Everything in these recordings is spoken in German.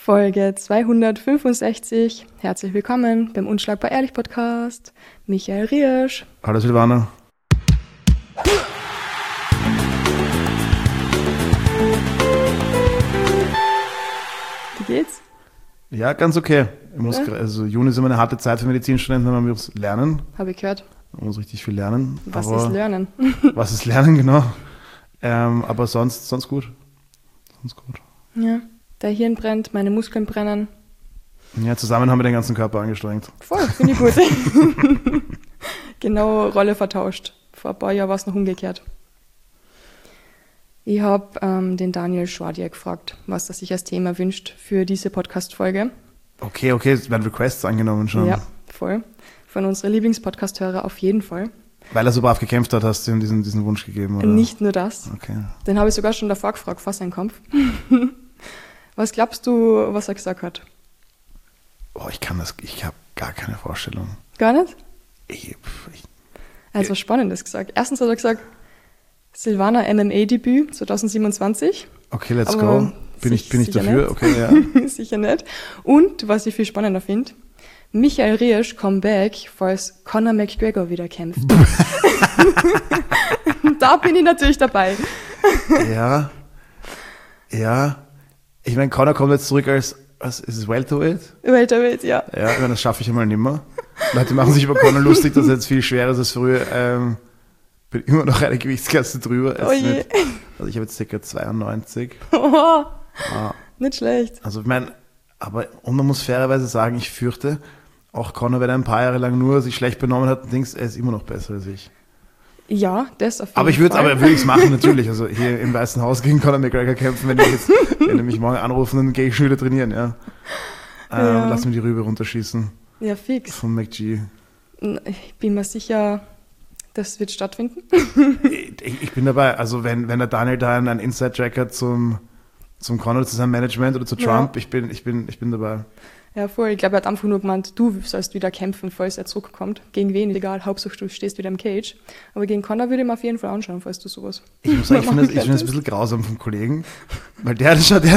Folge 265. Herzlich willkommen beim Unschlagbar Ehrlich Podcast. Michael Riersch. Hallo Silvana. Wie geht's? Ja, ganz okay. Also Juni ist immer eine harte Zeit für Medizinstudenten, wenn wir uns lernen. Habe ich gehört. Man muss richtig viel lernen. Was ist Lernen? Was ist Lernen, genau. Aber sonst gut. Sonst gut. Ja, der Hirn brennt, meine Muskeln brennen. Ja, zusammen haben wir den ganzen Körper angestrengt. Voll, finde ich gut. Genau, Rolle vertauscht. Vor ein paar Jahren war es noch umgekehrt. Ich habe den Daniel Schwadier gefragt, was er sich als Thema wünscht für diese Podcast-Folge. Okay, es werden Requests angenommen schon. Ja, voll. Von unseren Lieblingspodcast-Hörer auf jeden Fall. Weil er so brav gekämpft hat, hast du ihm diesen Wunsch gegeben? Oder? Nicht nur das. Okay. Den habe ich sogar schon davor gefragt, vor seinem Kampf. Was glaubst du, was er gesagt hat? Oh, ich habe gar keine Vorstellung. Gar nicht? Er hat was Spannendes gesagt. Erstens hat er gesagt, Silvana MMA-Debüt 2027. Okay, let's go. Bin ich dafür? Nicht. Okay, ja. Sicher nicht. Und, was ich viel spannender finde, Michael Riersch Comeback, falls Conor McGregor wieder kämpft. Da bin ich natürlich dabei. Ja. Ich meine, Conor kommt jetzt zurück als ist es Welterweight? Welterweight, ja. Ja, ich meine, das schaffe ich einmal nimmer. Leute machen sich über Conor lustig, dass er jetzt viel schwerer ist als früher. Bin immer noch eine Gewichtsklasse drüber. Oh je. Also ich habe jetzt ca. 92. Oh, nicht schlecht. Also ich meine, und man muss fairerweise sagen, ich fürchte, auch Conor, wenn er ein paar Jahre lang nur sich schlecht benommen hat, denkst, er ist immer noch besser als ich. Ja, das auf jeden Fall. Aber würde ich es machen, natürlich. Also hier im Weißen Haus gegen Conor McGregor kämpfen, wenn die mich morgen anrufen, dann gehe ich schon wieder trainieren, ja. Lass mir die Rübe runterschießen. Ja, fix. Von McG. Ich bin mir sicher, das wird stattfinden. Ich bin dabei. Also wenn der Daniel da einen Inside-Track hat zum Conor, zu seinem Management oder zu Trump, ich bin dabei. Ja, voll. Ich glaube, er hat einfach nur gemeint, du sollst wieder kämpfen, falls er zurückkommt. Gegen wen? Egal, Hauptsache du stehst wieder im Cage. Aber gegen Conor würde ich mir auf jeden Fall anschauen, falls du sowas. Ich muss sagen, ich finde das ein bisschen grausam vom Kollegen, weil der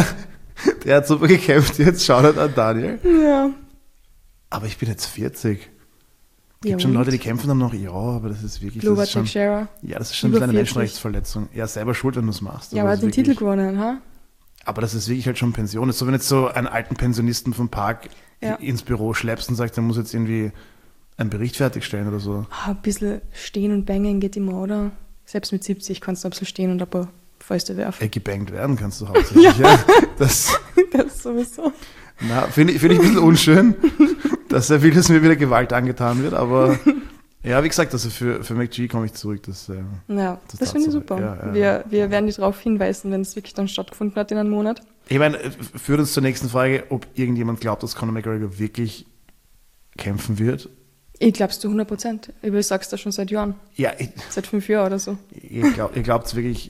hat super gekämpft jetzt. Shoutout an Daniel. Ja. Aber ich bin jetzt 40. Es gibt schon Leute, die kämpfen dann noch, ja, aber das ist wirklich... Glover Teixeira. Ja, das ist schon eine Menschenrechtsverletzung. Ja, selber schuld, wenn du es machst. Ja, aber er hat den Titel gewonnen, ha? Aber das ist wirklich halt schon Pension. Das ist so, wenn jetzt so einen alten Pensionisten vom Park ins Büro schleppst und sagst, der muss jetzt irgendwie einen Bericht fertigstellen oder so. Ein bisschen stehen und bangen geht immer, oder? Selbst mit 70 kannst du ein bisschen stehen und ein paar Fäuste werfen. Gebangt werden kannst du hauptsächlich, ja. Das sowieso. Na, finde ich ein bisschen unschön, dass er will, dass mir wieder Gewalt angetan wird, aber ja, wie gesagt, also für McG komme ich zurück. Das finde ich super. Ja. Wir werden dich darauf hinweisen, wenn es wirklich dann stattgefunden hat in einem Monat. Ich meine, führt uns zur nächsten Frage, ob irgendjemand glaubt, dass Conor McGregor wirklich kämpfen wird. Ich glaube es zu 100%. Ich sag's da schon seit Jahren. Ja. Seit 5 Jahren oder so. Ihr glaubt es wirklich,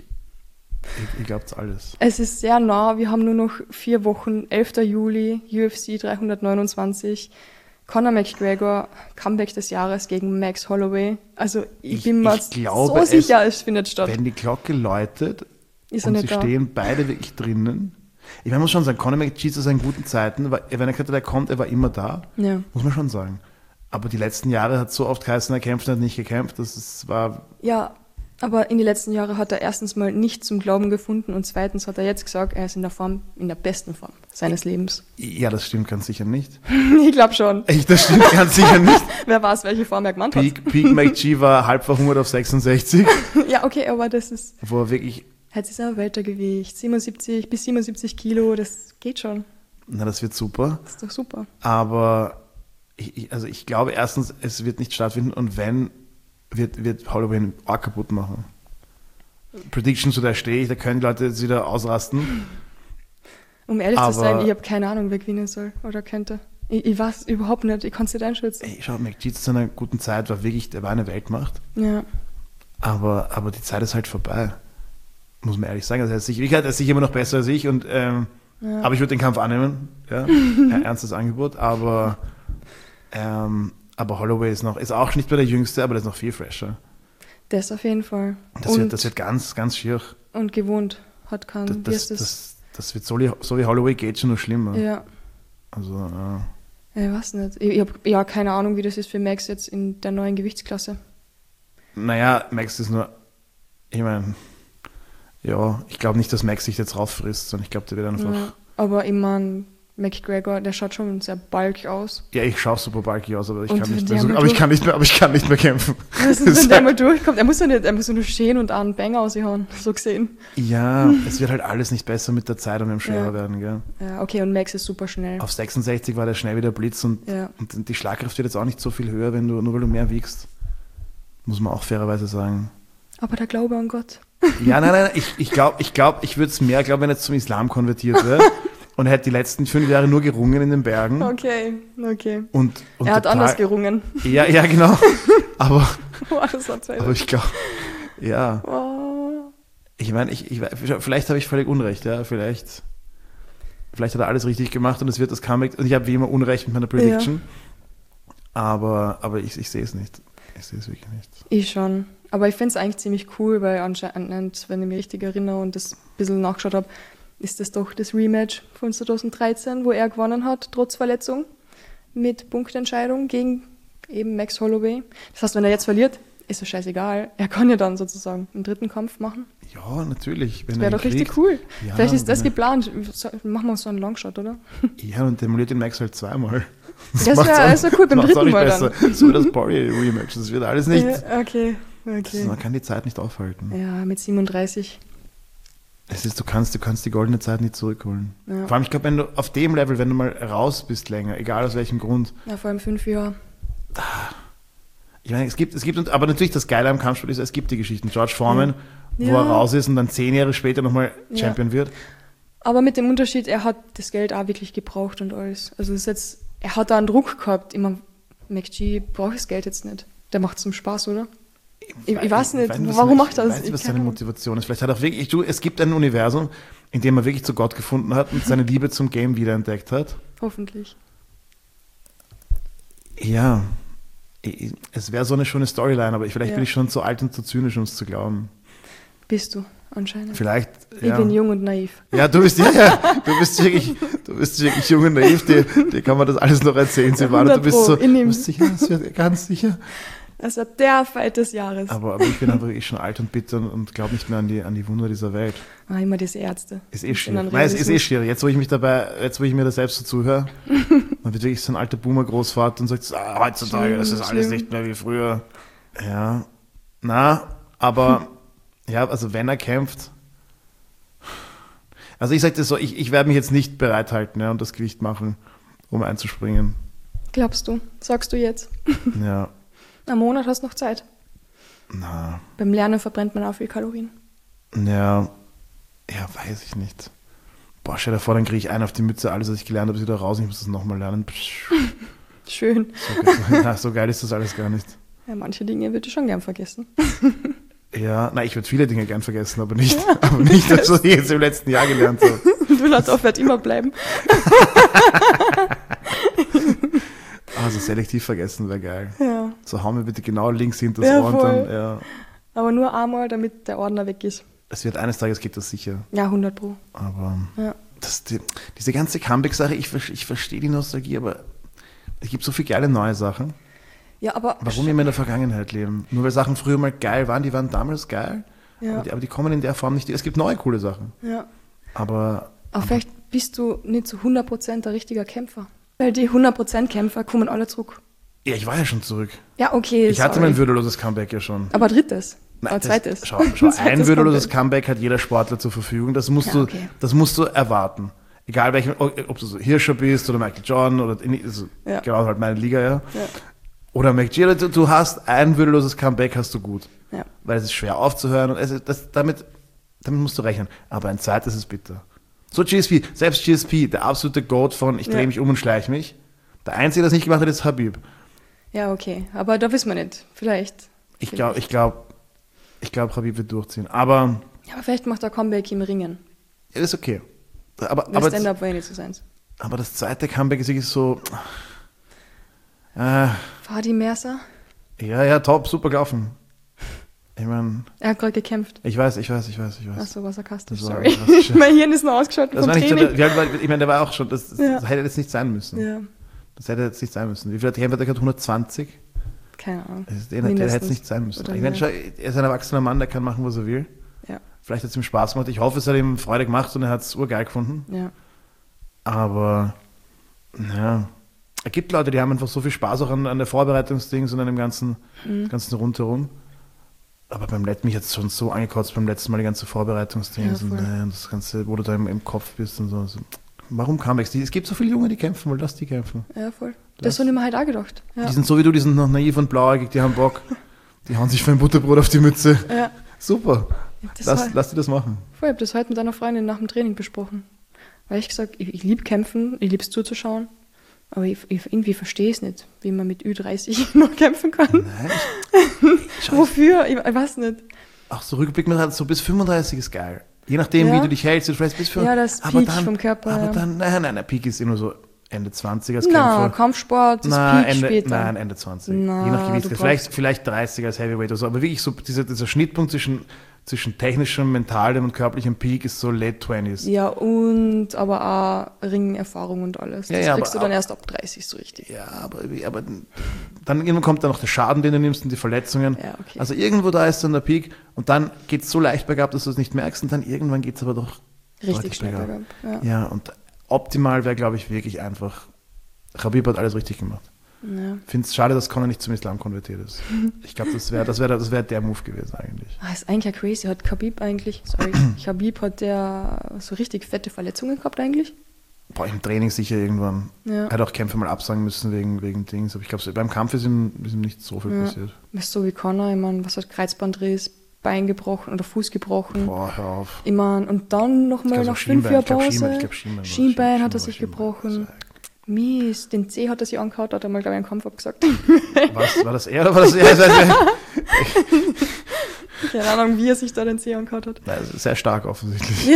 ihr glaubt es alles. Es ist sehr nah, wir haben nur noch 4 Wochen, 11. Juli, UFC 329, Conor McGregor, Comeback des Jahres gegen Max Holloway. Also ich bin mir so sicher, es findet statt. Wenn die Glocke läutet und sie stehen beide wirklich drinnen. Ich meine, man muss schon sagen, Conor McGregor zu seinen guten Zeiten, wenn er gesagt hat, er kommt, er war immer da. Ja. Muss man schon sagen. Aber die letzten Jahre hat so oft geheißen, er kämpft, er hat nicht gekämpft. war... Ja, aber in den letzten Jahren hat er erstens mal nicht zum Glauben gefunden und zweitens hat er jetzt gesagt, er ist in der besten Form seines Lebens. Ja, das stimmt ganz sicher nicht. Ich glaube schon. Das stimmt ganz sicher nicht. Wer weiß, welche Form er gemeint hat. Peak McG war halb verhungert auf 66. Ja, okay, aber das ist... Wo er wirklich... Jetzt ist er Weltergewicht, 77 bis 77 Kilo, das geht schon. Na, das wird super. Das ist doch super. Aber ich glaube erstens, es wird nicht stattfinden und wenn... wird Holloway einen Arg kaputt machen. Prediction, so da stehe ich, da können die Leute jetzt wieder ausrasten. Um ehrlich zu sein, ich habe keine Ahnung, wer gewinnen soll oder könnte. Ich weiß überhaupt nicht, ich kann es nicht einschätzen. Schau, McG zu einer guten Zeit der war eine Weltmacht. Ja. Aber die Zeit ist halt vorbei. Muss man ehrlich sagen. Also er ist sicher immer noch besser als ich, aber ich würde den Kampf annehmen. Ja? Ernstes Angebot, aber Holloway ist auch nicht mehr der Jüngste, aber der ist noch viel fresher. Das auf jeden Fall. Das wird ganz, ganz schier. Und gewohnt hat keinen, Das wird so wie Holloway geht schon noch schlimmer. Ja. Also, Ich weiß nicht. Ich habe ja keine Ahnung, wie das ist für Max jetzt in der neuen Gewichtsklasse. Naja, Max ist nur, ich meine, ja, ich glaube nicht, dass Max sich jetzt rauffrisst, sondern ich glaube, der wird einfach... Ja, aber ich meine, McGregor, der schaut schon sehr bulky aus. Ja, ich schaue super bulky aus, aber ich kann nicht mehr kämpfen. Was ist, wenn der mal durchkommt? Er muss ja nur stehen und einen Banger aushauen, so gesehen. Ja, es wird halt alles nicht besser mit der Zeit und dem schwerer werden, gell? Ja, okay, und Max ist super schnell. Auf 66 war der schnell wieder Blitz und die Schlagkraft wird jetzt auch nicht so viel höher, nur weil du mehr wiegst. Muss man auch fairerweise sagen. Aber der Glaube an Gott. Ja, nein, ich glaube, ich würde es mehr glauben, wenn er jetzt zum Islam konvertiert wäre. Und er hat die letzten 5 Jahre nur gerungen in den Bergen. Okay. Und er hat anders gerungen. Ja, genau. Aber ich glaube, ja. Oh. Ich meine, vielleicht habe ich völlig Unrecht. Ja, vielleicht hat er alles richtig gemacht und es wird das Comeback. Und ich habe wie immer Unrecht mit meiner Prediction. Ja. Aber ich sehe es nicht. Ich sehe es wirklich nicht. Ich schon. Aber ich finde es eigentlich ziemlich cool, weil anscheinend, wenn ich mich richtig erinnere und das ein bisschen nachgeschaut habe, ist das doch das Rematch von 2013, wo er gewonnen hat, trotz Verletzung, mit Punktentscheidung gegen eben Max Holloway. Das heißt, wenn er jetzt verliert, ist es scheißegal. Er kann ja dann sozusagen einen dritten Kampf machen. Ja, natürlich. Das wäre doch richtig cool. Ja, vielleicht ist das geplant. Machen wir so einen Longshot, oder? Ja, und demoliert den Max halt zweimal. Das wäre cool beim dritten Mal besser. Dann. So das Poirier-Rematch. Das wird alles nicht... Okay. Man kann die Zeit nicht aufhalten. Ja, mit 37... Du kannst die goldene Zeit nicht zurückholen. Ja. Vor allem, ich glaube, wenn du auf dem Level, wenn du mal raus bist länger, egal aus welchem Grund. Ja, vor allem 5 Jahre. Ich meine, es gibt, aber natürlich das Geile am Kampfsport ist, es gibt die Geschichten. George Foreman, wo er raus ist und dann 10 Jahre später nochmal Champion wird. Aber mit dem Unterschied, er hat das Geld auch wirklich gebraucht und alles. Also er hat da einen Druck gehabt. Immer, McG braucht das Geld jetzt nicht. Der macht es zum Spaß, oder? Ich weiß nicht, warum macht er das? Ich weiß nicht, was seine Motivation ist. Vielleicht hat er auch wirklich, es gibt ein Universum, in dem er wirklich zu Gott gefunden hat und seine Liebe zum Game wiederentdeckt hat. Hoffentlich. Ja, es wäre so eine schöne Storyline, aber vielleicht bin ich schon zu alt und zu zynisch, um es zu glauben. Bist du, anscheinend. Vielleicht, Ich bin jung und naiv. Ja, du bist wirklich jung und naiv, dir kann man das alles noch erzählen, Silvana. Du bist sicher, das wird ganz sicher. Das war der Fight des Jahres. Aber ich bin einfach schon alt und bitter und glaube nicht mehr an die Wunder dieser Welt. Immer diese Ärzte. Ist schwierig. Nein, es ist schwierig. Jetzt, wo ich mir da selbst so zuhöre, man wird wirklich so ein alter Boomer-Großvater und sagt, heutzutage, das ist alles nicht mehr wie früher. Ja, aber also wenn er kämpft, also ich sage das so, ich werde mich jetzt nicht bereithalten und das Gewicht machen, um einzuspringen. Glaubst du? Sagst du jetzt? Ja. Einen Monat hast du noch Zeit. Na. Beim Lernen verbrennt man auch viel Kalorien. Ja, weiß ich nicht. Boah, stell dir vor, dann kriege ich einen auf die Mütze, alles, was ich gelernt habe, ist wieder raus und ich muss das nochmal lernen. Schön. So geil ist das alles gar nicht. Ja, manche Dinge würde ich schon gern vergessen. Ja, ich würde viele Dinge gern vergessen, aber nicht das, was ich jetzt im letzten Jahr gelernt habe. Düsseldorf wird immer bleiben. Also selektiv vergessen wäre geil. Ja. So hauen wir bitte genau links hinter das Ohr und dann, ja. Aber nur einmal, damit der Ordner weg ist. Es wird eines Tages, geht das sicher. Ja, 100 Pro. Aber diese ganze Comeback-Sache, ich verstehe die Nostalgie, aber es gibt so viele geile neue Sachen. Ja, aber... Warum immer in der Vergangenheit leben? Nur weil Sachen früher mal geil waren, die waren damals geil, ja. aber die kommen in der Form nicht. Es gibt neue coole Sachen. Ja. Aber vielleicht bist du nicht zu 100% der richtige Kämpfer. Weil die 100% Kämpfer kommen alle zurück. Ja, ich war ja schon zurück. Ja, okay. Ich hatte mein würdeloses Comeback ja schon. Aber drittes? Nein, zweites? Schau, ein würdeloses Comeback hat jeder Sportler zur Verfügung. Das musst du erwarten. Egal welchen, ob du so Hirscher bist oder Michael Jordan oder genau halt meine Liga, ja. Oder McGee, du hast ein würdeloses Comeback, hast du gut. Ja. Weil es ist schwer aufzuhören und damit musst du rechnen. Aber ein zweites ist bitter. So selbst GSP, der absolute Goat von ich drehe mich um und schleiche mich. Der Einzige, der das nicht gemacht hat, ist Habib. Ja, okay. Aber da wissen wir nicht. Vielleicht. Ich glaube, Habib wird durchziehen. Aber vielleicht macht er Comeback im Ringen. Ja, das ist okay. Aber Stand-up war ja nicht so sein. Aber das zweite Comeback ist wirklich so... Fadi Mercer? Ja, top, super gelaufen. Ich meine... Er hat gerade gekämpft. Ich weiß. Ach so, war sarkastisch, sorry. Mein Hirn ist noch ausgeschaltet vom Training. Ich meine, der war auch schon... Das hätte jetzt nicht sein müssen. Ja. Das hätte jetzt nicht sein müssen. Wie viel hat der gekämpft? 120? Keine Ahnung. Der hätte es nicht sein müssen. Ich meine, er ist ein erwachsener Mann, der kann machen, was er will. Ja. Vielleicht hat es ihm Spaß gemacht. Ich hoffe, es hat ihm Freude gemacht und er hat es urgeil gefunden. Ja. Aber, ja... Es gibt Leute, die haben einfach so viel Spaß auch an der Vorbereitungsdings und an dem ganzen Rundherum. Aber mich hat es schon so angekotzt beim letzten Mal, die ganze Vorbereitungsdings und das Ganze, wo du da im Kopf bist und so. Warum Comebacks? Es gibt so viele Junge, die kämpfen, weil lass die kämpfen. Ja, voll. Das habe ich mir halt auch gedacht. Ja. Die sind so wie du, die sind noch naiv und blauäugig, die haben Bock. Die hauen sich für ein Butterbrot auf die Mütze. Ja. Super. Lass die das machen. Voll, ich habe das heute mit einer Freundin nach dem Training besprochen. Weil ich gesagt, ich liebe kämpfen, ich liebe es zuzuschauen. Aber ich irgendwie verstehe es nicht, wie man mit Ü30 noch kämpfen kann. Nein. Wofür? Ich weiß nicht. Ach, so rückblickend, so bis 35 ist geil. Je nachdem, wie du dich hältst, du vielleicht bis 35. Ja, das Peak vom Körper. Aber dann, nein, der Peak ist immer so Ende 20 als Kämpfer. Nein, Kampfsport, das Peak später. Nein, Ende 20. Je nach Gewicht. Vielleicht 30 als Heavyweight oder so. Aber wirklich so dieser Schnittpunkt zwischen technischem, mentalem und körperlichem Peak ist so late 20s. Ja, und aber auch Ringerfahrung und alles. Das kriegst du dann erst ab 30 so richtig. Ja, aber dann irgendwann kommt dann noch der Schaden, den du nimmst und die Verletzungen. Ja, okay. Also irgendwo da ist dann der Peak und dann geht es so leicht bergab, dass du es nicht merkst und dann irgendwann geht es aber doch richtig schnell bergab. Ja, und optimal wäre, glaube ich, wirklich einfach, Khabib hat alles richtig gemacht. Ja. Ich finde es schade, dass Conor nicht zum Islam konvertiert ist. Ich glaube, das wär der Move gewesen eigentlich. Ist eigentlich ja crazy. Hat Khabib hat der so richtig fette Verletzungen gehabt eigentlich? Boah, im Training sicher irgendwann. Ja. Er hat auch Kämpfe mal absagen müssen wegen Dings. Aber ich glaube, beim Kampf ist ihm nicht so viel passiert. Ist so wie Conor, ich meine, was hat Kreuzbandriss, Bein gebrochen oder Fuß gebrochen. Boah, hör auf. Ich meine, und dann nochmal nach 5 Jahren Pause. Schienbein hat er sich gebrochen. Mies, den C hat er sich angehaut, hat er mal, glaube ich, einen Kampf abgesagt. War das er oder war das er? Keine Ahnung, wie er sich da den C angehaut hat. Also sehr stark offensichtlich.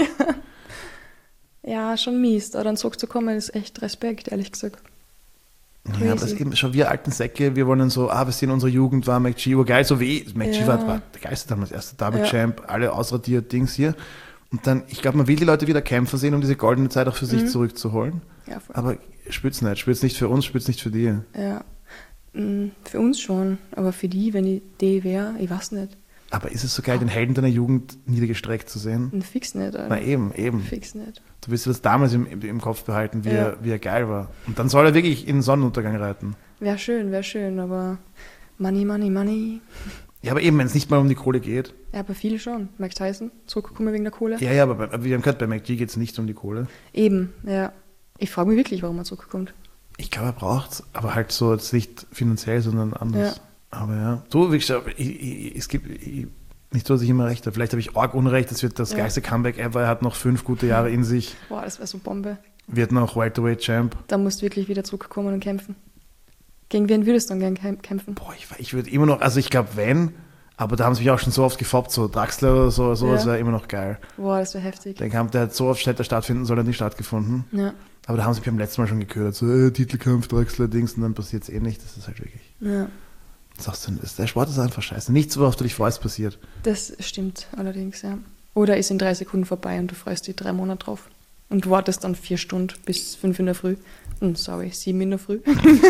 Ja, schon mies. Da dann zurückzukommen, ist echt Respekt, ehrlich gesagt. Crazy. Ja, aber das ist eben schon wir alten Säcke, wir wollen dann so, wir sind in unserer Jugend, war McG, geil, so wie McG war der Geiste damals, erster Double Champ, alle ausradiert, Dings hier. Und dann, ich glaube, man will die Leute wieder kämpfen sehen, um diese goldene Zeit auch für sich zurückzuholen. Ja, voll. Aber spürt's nicht für uns, spürt's nicht für die. Ja, für uns schon, aber für die, wenn ich die wäre, ich weiß nicht. Aber ist es so geil, den Helden deiner Jugend niedergestreckt zu sehen? Fix nicht. Alter. Na eben. Fix nicht. Du wirst das damals im Kopf behalten, wie er geil war. Und dann soll er wirklich in den Sonnenuntergang reiten. Wäre schön, aber Money. Ja, aber eben, wenn es nicht mal um die Kohle geht. Ja, aber viele schon. Mike Tyson, zurückgekommen wegen der Kohle. Ja, aber wir haben gehört, bei McG geht es nicht um die Kohle. Eben, ja. Ich frage mich wirklich, warum er zurückkommt. Ich glaube, er braucht es, aber halt so jetzt nicht finanziell, sondern anders. Ja. Aber ja, so, wie gesagt, es gibt nicht so, dass ich immer recht habe. Vielleicht habe ich arg Unrecht, das wird das geilste Comeback ever. Er hat noch 5 gute Jahre in sich. Boah, das wäre so Bombe. Wird noch Welterweight Champ. Da musst du wirklich wieder zurückkommen und kämpfen. Gegen wen würdest du dann gern kämpfen? Boah, ich würde immer noch, also ich glaube, aber da haben sie mich auch schon so oft gefoppt, so Draxler oder so, das wäre immer noch geil. Boah, das wäre heftig. Der Kampf, der hat so oft hätte stattfinden sollen, hat nicht stattgefunden. Ja. Aber da haben sie mich beim letzten Mal schon geködert, so Titelkampf, Draxler, Dings, und dann passiert es nicht. Das ist halt wirklich. Ja. Sagst du, der Sport ist einfach scheiße. Nichts, worauf du dich freust, passiert. Das stimmt allerdings, ja. Oder ist in 3 Sekunden vorbei und du freust dich 3 Monate drauf. Und du wartest dann 4 Stunden bis 5 in der Früh. 7 in der Früh.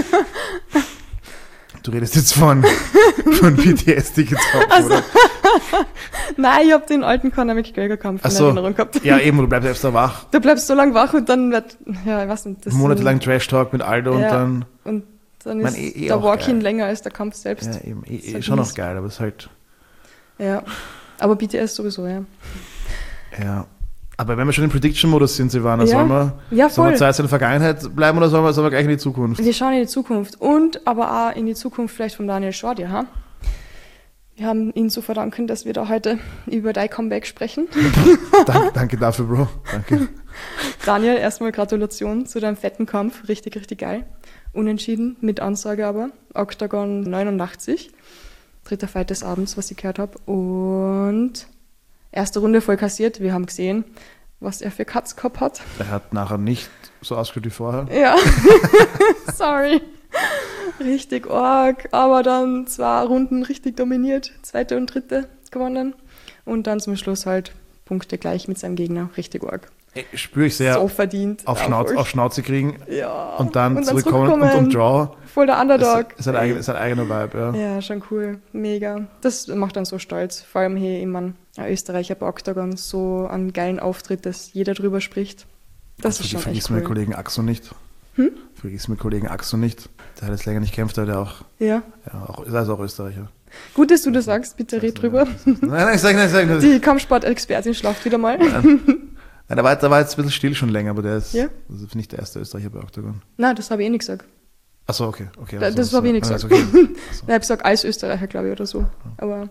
Du redest jetzt von PTSD getroffen, oder? Nein, ich habe den alten Conor McGregor-Kampf in Erinnerung gehabt. Ja, eben, du bleibst selbst da wach. Du bleibst so lange wach und dann wird, ich weiß nicht. Monatelang Trash-Talk mit Aldo und dann... Und dann ist der Walk-In länger als der Kampf selbst. Ja, eben, halt schon noch geil, aber es ist halt... Ja, aber BTS sowieso, ja. Ja, aber wenn wir schon im Prediction-Modus sind, Silvana, sollen wir zuerst in der Vergangenheit bleiben oder sollen wir gleich in die Zukunft? Wir schauen in die Zukunft und aber auch in die Zukunft vielleicht von Daniel Schordia, ha? Wir haben ihn zu verdanken, dass wir da heute über dein Comeback sprechen. Danke dafür, Bro. Danke. Daniel, erstmal Gratulation zu deinem fetten Kampf. Richtig, richtig geil. Unentschieden, mit Ansage aber. Octagon 89. 3. Fight des Abends, was ich gehört habe. Und erste Runde voll kassiert. Wir haben gesehen, was er für Cuts gehabt hat. Er hat nachher nicht so ausgeschaut wie vorher. Ja, sorry. Richtig arg, aber dann 2 Runden richtig dominiert, 2. und 3. gewonnen und dann zum Schluss halt Punkte gleich mit seinem Gegner, richtig arg. Spüre ich sehr. So verdient. Auf Schnauze kriegen ja. und dann zurückkommen und Draw. Voll der Underdog. Ist ein eigener Vibe, ja. Ja, schon cool. Mega. Das macht dann so stolz. Vor allem hier immer ein Österreicher bei Octagon so einen geilen Auftritt, dass jeder drüber spricht. Das ist schon echt cool. Vergiss mir Kollegen Axo nicht. Vergiss mir Kollegen Axo nicht. Der hat jetzt länger nicht gekämpft, aber der auch. Ja. Ist also auch Österreicher. Gut, dass du das sagst. Bitte red drüber. Nein, ich sag nicht. Die Kampfsport-Expertin schlaft wieder mal. Nein, der war jetzt ein bisschen still schon länger, aber der ist nicht der erste Österreicher bei Octagon. Nein, das habe ich eh nicht gesagt. Achso, okay. Das habe ich nicht gesagt. Okay. Ich habe gesagt, als Österreicher, glaube ich, oder so. Aber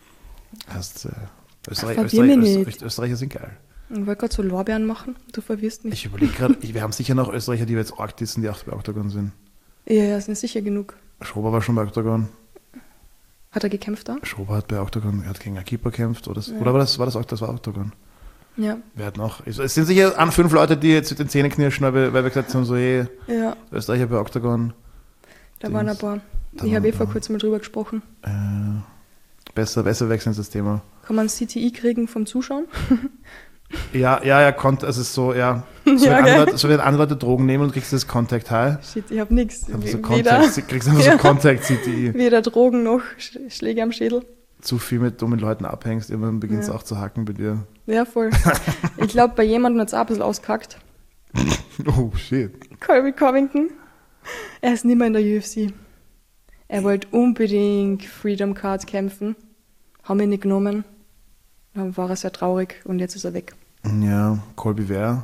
Österreicher sind geil. Ich wollte gerade so Lorbeeren machen, du verwirrst mich. Ich überlege gerade, wir haben sicher noch Österreicher, die wir jetzt arg dissen, die auch bei Octagon sind. Ja, sind sicher genug. Schober war schon bei Octagon. Hat er gekämpft da? Schober hat bei Octagon, er hat gegen Akipa gekämpft, oder war Octagon? Ja. Wer hat noch? Es sind sicher 5 Leute, die jetzt mit den Zähnen knirschen, weil wir gesagt haben, so Österreicher bei Octagon. Da waren ein paar. Ich habe vor kurzem mal drüber gesprochen. Besser wechseln das Thema. Kann man CTI kriegen vom Zuschauen? Ja, konnte, also so, ja. So wenn andere Leute Drogen nehmen und kriegst du das Contact High. Shit, ich hab nichts. Kriegst einfach so Contact CTI. Weder Drogen noch Schläge am Schädel. Zu viel mit dummen Leuten abhängst, irgendwann beginnt es auch zu hacken bei dir. Ja, voll. Ich glaube, bei jemandem hat es auch ein bisschen ausgekackt. Oh, shit. Colby Covington. Er ist nicht mehr in der UFC. Er wollte unbedingt Freedom Card kämpfen. Haben ihn nicht genommen. Dann war er sehr traurig und jetzt ist er weg. Ja, Colby wer?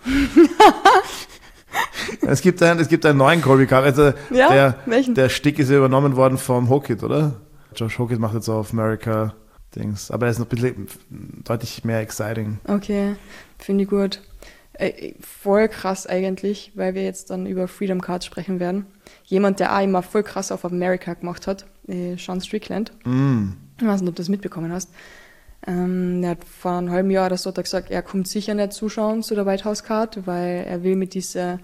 Es gibt einen neuen Colby Card. Also der Stick ist ja übernommen worden vom Hokit, oder? Josh Hokit macht jetzt auf America Dings. Aber er ist noch ein bisschen deutlich mehr exciting. Okay, finde ich gut. Voll krass eigentlich, weil wir jetzt dann über Freedom Cards sprechen werden. Jemand, der auch immer voll krass auf America gemacht hat, Sean Strickland. Ich weiß nicht, ob du das mitbekommen hast. Er hat vor einem halben Jahr oder so gesagt, er kommt sicher nicht zuschauen zu der White House Card, weil er will mit dieser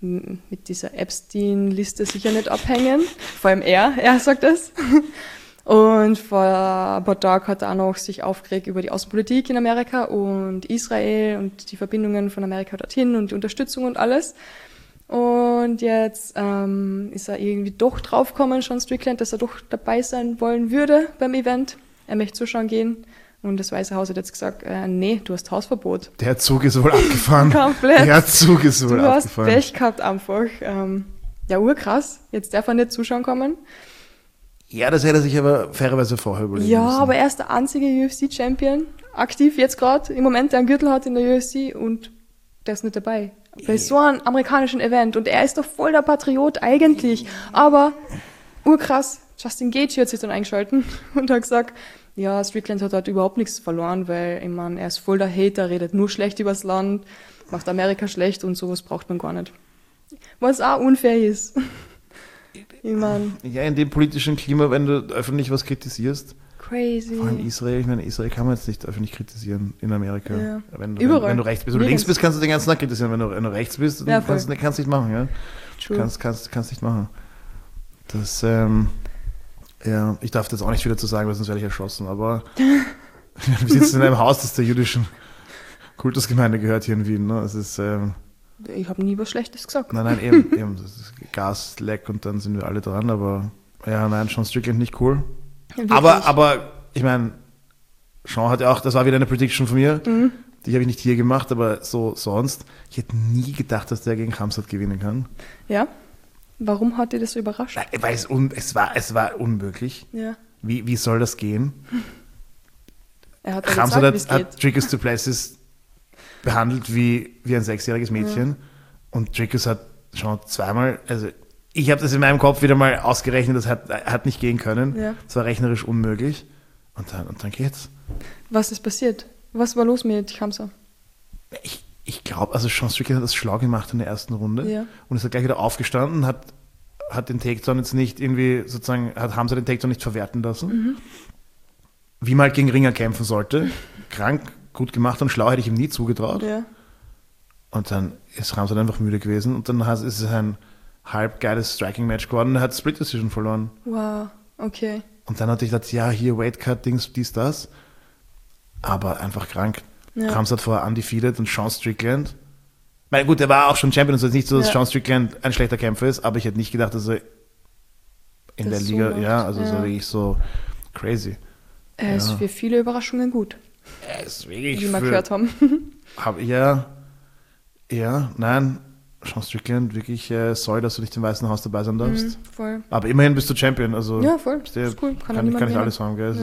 Epstein-Liste sicher nicht abhängen. Vor allem er sagt das. Und vor ein paar Tagen hat er auch noch sich aufgeregt über die Außenpolitik in Amerika und Israel und die Verbindungen von Amerika dorthin und die Unterstützung und alles. Und jetzt ist er irgendwie doch draufgekommen, Sean Strickland, dass er doch dabei sein wollen würde beim Event. Er möchte zuschauen gehen. Und das Weiße Haus hat jetzt gesagt, nee, du hast Hausverbot. Der Zug ist wohl abgefahren. Komplett. Der Zug ist wohl abgefahren. Du hast Pech gehabt einfach. Ja, urkrass. Jetzt darf er nicht zuschauen kommen. Ja, das hätte er sich aber fairerweise vorher überlegen müssen. Ja, aber er ist der einzige UFC-Champion, aktiv jetzt gerade, im Moment, der einen Gürtel hat in der UFC und der ist nicht dabei. Bei so einem amerikanischen Event. Und er ist doch voll der Patriot eigentlich. Aber urkrass, Justin Gaethje hat sich dann eingeschalten und hat gesagt, ja, Strickland hat halt überhaupt nichts verloren, weil, ich meine, er ist voll der Hater, redet nur schlecht übers Land, macht Amerika schlecht und sowas braucht man gar nicht. Was auch unfair ist. Ich meine. Ja, in dem politischen Klima, wenn du öffentlich was kritisierst. Crazy. Vor allem Israel, ich meine, Israel kann man jetzt nicht öffentlich kritisieren in Amerika. Ja. Überall. Wenn du rechts bist. Wenn du links bist, kannst du den ganzen Tag kritisieren. Wenn du rechts bist, dann kannst du nicht machen. Ja? True. Kannst nicht machen. Das, ja, ich darf das auch nicht wieder zu sagen, weil sonst werde ich erschossen, aber wir sitzen in einem Haus, das der jüdischen Kultusgemeinde gehört hier in Wien. Ne? Es ist, ich habe nie was Schlechtes gesagt. Nein, eben. Das ist Gasleck und dann sind wir alle dran, aber ja, nein, Sean Strickland nicht cool. Aber ich meine, Sean hat ja auch, das war wieder eine Prediction von mir, die habe ich nicht hier gemacht, aber so sonst. Ich hätte nie gedacht, dass der gegen Khamzat gewinnen kann. Ja? Warum hat dir das so überrascht? Weil es war unmöglich. Ja. Wie soll das gehen? Khamzat hat Dricus du Plessis behandelt wie ein 6-jähriges Mädchen. Ja. Und Dricus hat schon zweimal, also ich habe das in meinem Kopf wieder mal ausgerechnet, das hat nicht gehen können. Ja. Das war rechnerisch unmöglich. Und dann geht's. Was ist passiert? Was war los mit Khamzat? Ich glaube, also Sean Strickland hat das schlau gemacht in der ersten Runde und ist dann gleich wieder aufgestanden, hat den Takedown jetzt nicht irgendwie sozusagen, haben sie den Takedown nicht verwerten lassen. Wie man halt gegen Ringer kämpfen sollte. Krank, gut gemacht und schlau hätte ich ihm nie zugetraut. Ja. Und dann ist Khamzat einfach müde gewesen und dann hat halb geiles Striking-Match gewonnen, er hat Split Decision verloren. Wow, okay. Und dann hatte ich gedacht, ja, hier Weightcut, Dings, dies, das. Aber einfach krank. Ja. Kam es halt vor Undefeated und Sean Strickland. Gut, er war auch schon Champion, also nicht so, dass Sean Strickland ein schlechter Kämpfer ist, aber ich hätte nicht gedacht, dass er in der Liga, so wirklich so crazy. Er ist für viele Überraschungen gut. Er ist wirklich wie wir gehört haben. Nein, Sean Strickland wirklich sorry, dass du nicht im Weißen Haus dabei sein darfst. Voll. Aber immerhin bist du Champion. Also ja, voll. Das ist cool. Kann ich alles haben, gell?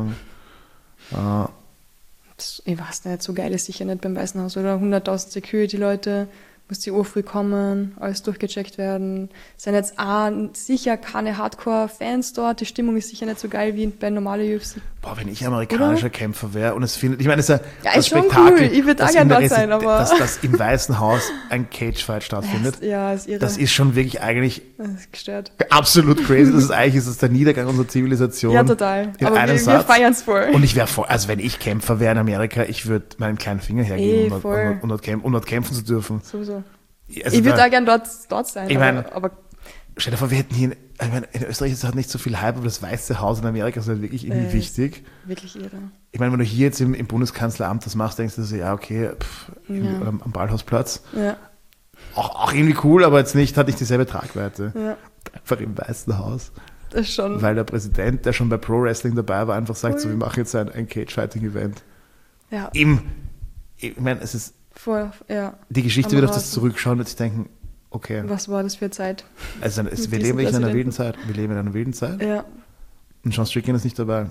Ich weiß nicht, so geil ist sicher nicht beim Weißen Haus, oder? 100.000 Security-Leute, muss die Uhr früh kommen, alles durchgecheckt werden. Es sind jetzt auch sicher keine Hardcore-Fans dort, die Stimmung ist sicher nicht so geil wie bei normalen UFC. Boah, wenn ich amerikanischer Kämpfer wäre und es findet, ich meine, es ist das schon Spektakel, cool. Ich würde auch gerne dort sein, aber... Dass im Weißen Haus ein Cage-Fight stattfindet, ist irre. Das ist schon wirklich eigentlich... Das ist gestört. Absolut crazy. Eigentlich ist es der Niedergang unserer Zivilisation. Ja, total. Aber wir feiern es voll. Und ich wäre voll, also wenn ich Kämpfer wäre in Amerika, ich würde meinen kleinen Finger hergeben, um dort kämpfen zu dürfen. Sowieso. Also ich würde auch gerne dort sein. Ich meine, stell dir vor, wir hätten hier, in Österreich ist es halt nicht so viel Hype, aber das Weiße Haus in Amerika ist halt wirklich irgendwie wichtig. Wirklich irre. Ich meine, wenn du hier jetzt im Bundeskanzleramt das machst, denkst du so, ja, okay, am Ballhausplatz. Ja. Auch irgendwie cool, aber jetzt hat nicht dieselbe Tragweite. Ja. Einfach im Weißen Haus. Das schon. Weil der Präsident, der schon bei Pro Wrestling dabei war, einfach sagt, so, wir machen jetzt ein Cage-Fighting-Event. Ja. Ich meine, es ist die Geschichte wird auf das zurückschauen und sich denken, okay. Was war das für Zeit? Also wir leben in einer wilden Zeit. Ja. Und Sean Strickland ist nicht dabei.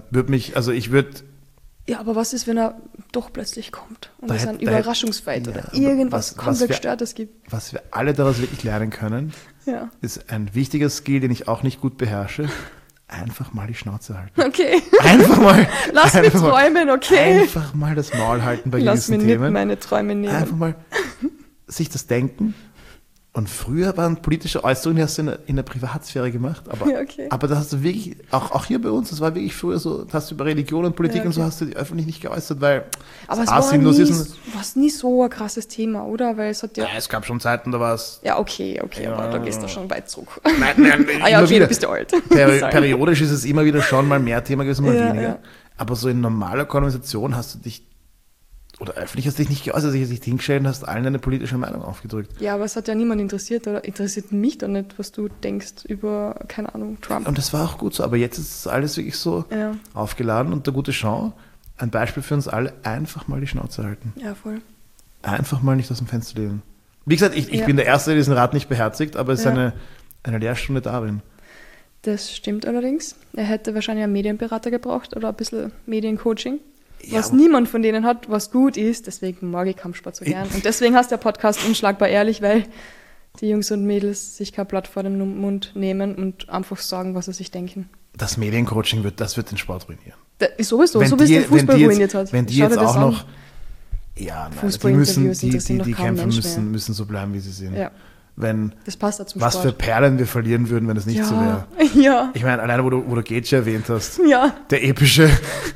Ja, aber was ist, wenn er doch plötzlich kommt und es einen Überraschungsfight oder irgendwas komplett Gestörtes gibt? Was wir alle daraus wirklich lernen können, ist ein wichtiger Skill, den ich auch nicht gut beherrsche. Einfach mal die Schnauze halten. Okay. Einfach mal. Lass mich träumen, okay. Einfach mal das Maul halten bei gewissen Themen. Lass mir nicht meine Träume nehmen. Einfach mal sich das denken. Und früher waren politische Äußerungen, die hast du in der Privatsphäre gemacht. Aber da hast du wirklich, auch hier bei uns, das war wirklich früher so, da hast du über Religion und Politik und so hast du dich öffentlich nicht geäußert, weil aber es war nie so ein krasses Thema, oder? Weil es hat es gab schon Zeiten, da war es... Ja, okay, aber da gehst du schon weit zurück. Nein, immer wieder. Du bist ja alt. Periodisch ist es immer wieder schon mal mehr Thema gewesen, mal weniger. Ja. Aber so in normaler Konversation hast du dich oder öffentlich hast du dich nicht geäußert, hast dich hingestellt und hast allen eine politische Meinung aufgedrückt. Ja, aber es hat ja niemand interessiert, oder? Interessiert mich doch nicht, was du denkst über, keine Ahnung, Trump. Und das war auch gut so, aber jetzt ist alles wirklich so aufgeladen und der gute Sean, ein Beispiel für uns alle, einfach mal die Schnauze halten. Ja, voll. Einfach mal nicht aus dem Fenster lehnen. Wie gesagt, ich bin der Erste, der diesen Rat nicht beherzigt, aber es ist eine Lehrstunde darin. Das stimmt allerdings. Er hätte wahrscheinlich einen Medienberater gebraucht oder ein bisschen Mediencoaching. Was niemand von denen hat, was gut ist, deswegen mag ich Kampfsport so gern. Und deswegen heißt der Podcast Unschlagbar ehrlich, weil die Jungs und Mädels sich kein Blatt vor den Mund nehmen und einfach sagen, was sie sich denken. Das Mediencoaching wird den Sport ruinieren. Sowieso, so wie es den Fußball ruiniert hat. Wenn die jetzt auch noch... Ja, nein, die Kämpfer müssen so bleiben, wie sie sind. Ja. Das passt ja zum was Sport. für Perlen wir verlieren würden, wenn es nicht so wäre. Ja. Ich meine, alleine, wo du Gaethje erwähnt hast, ja. Der epische,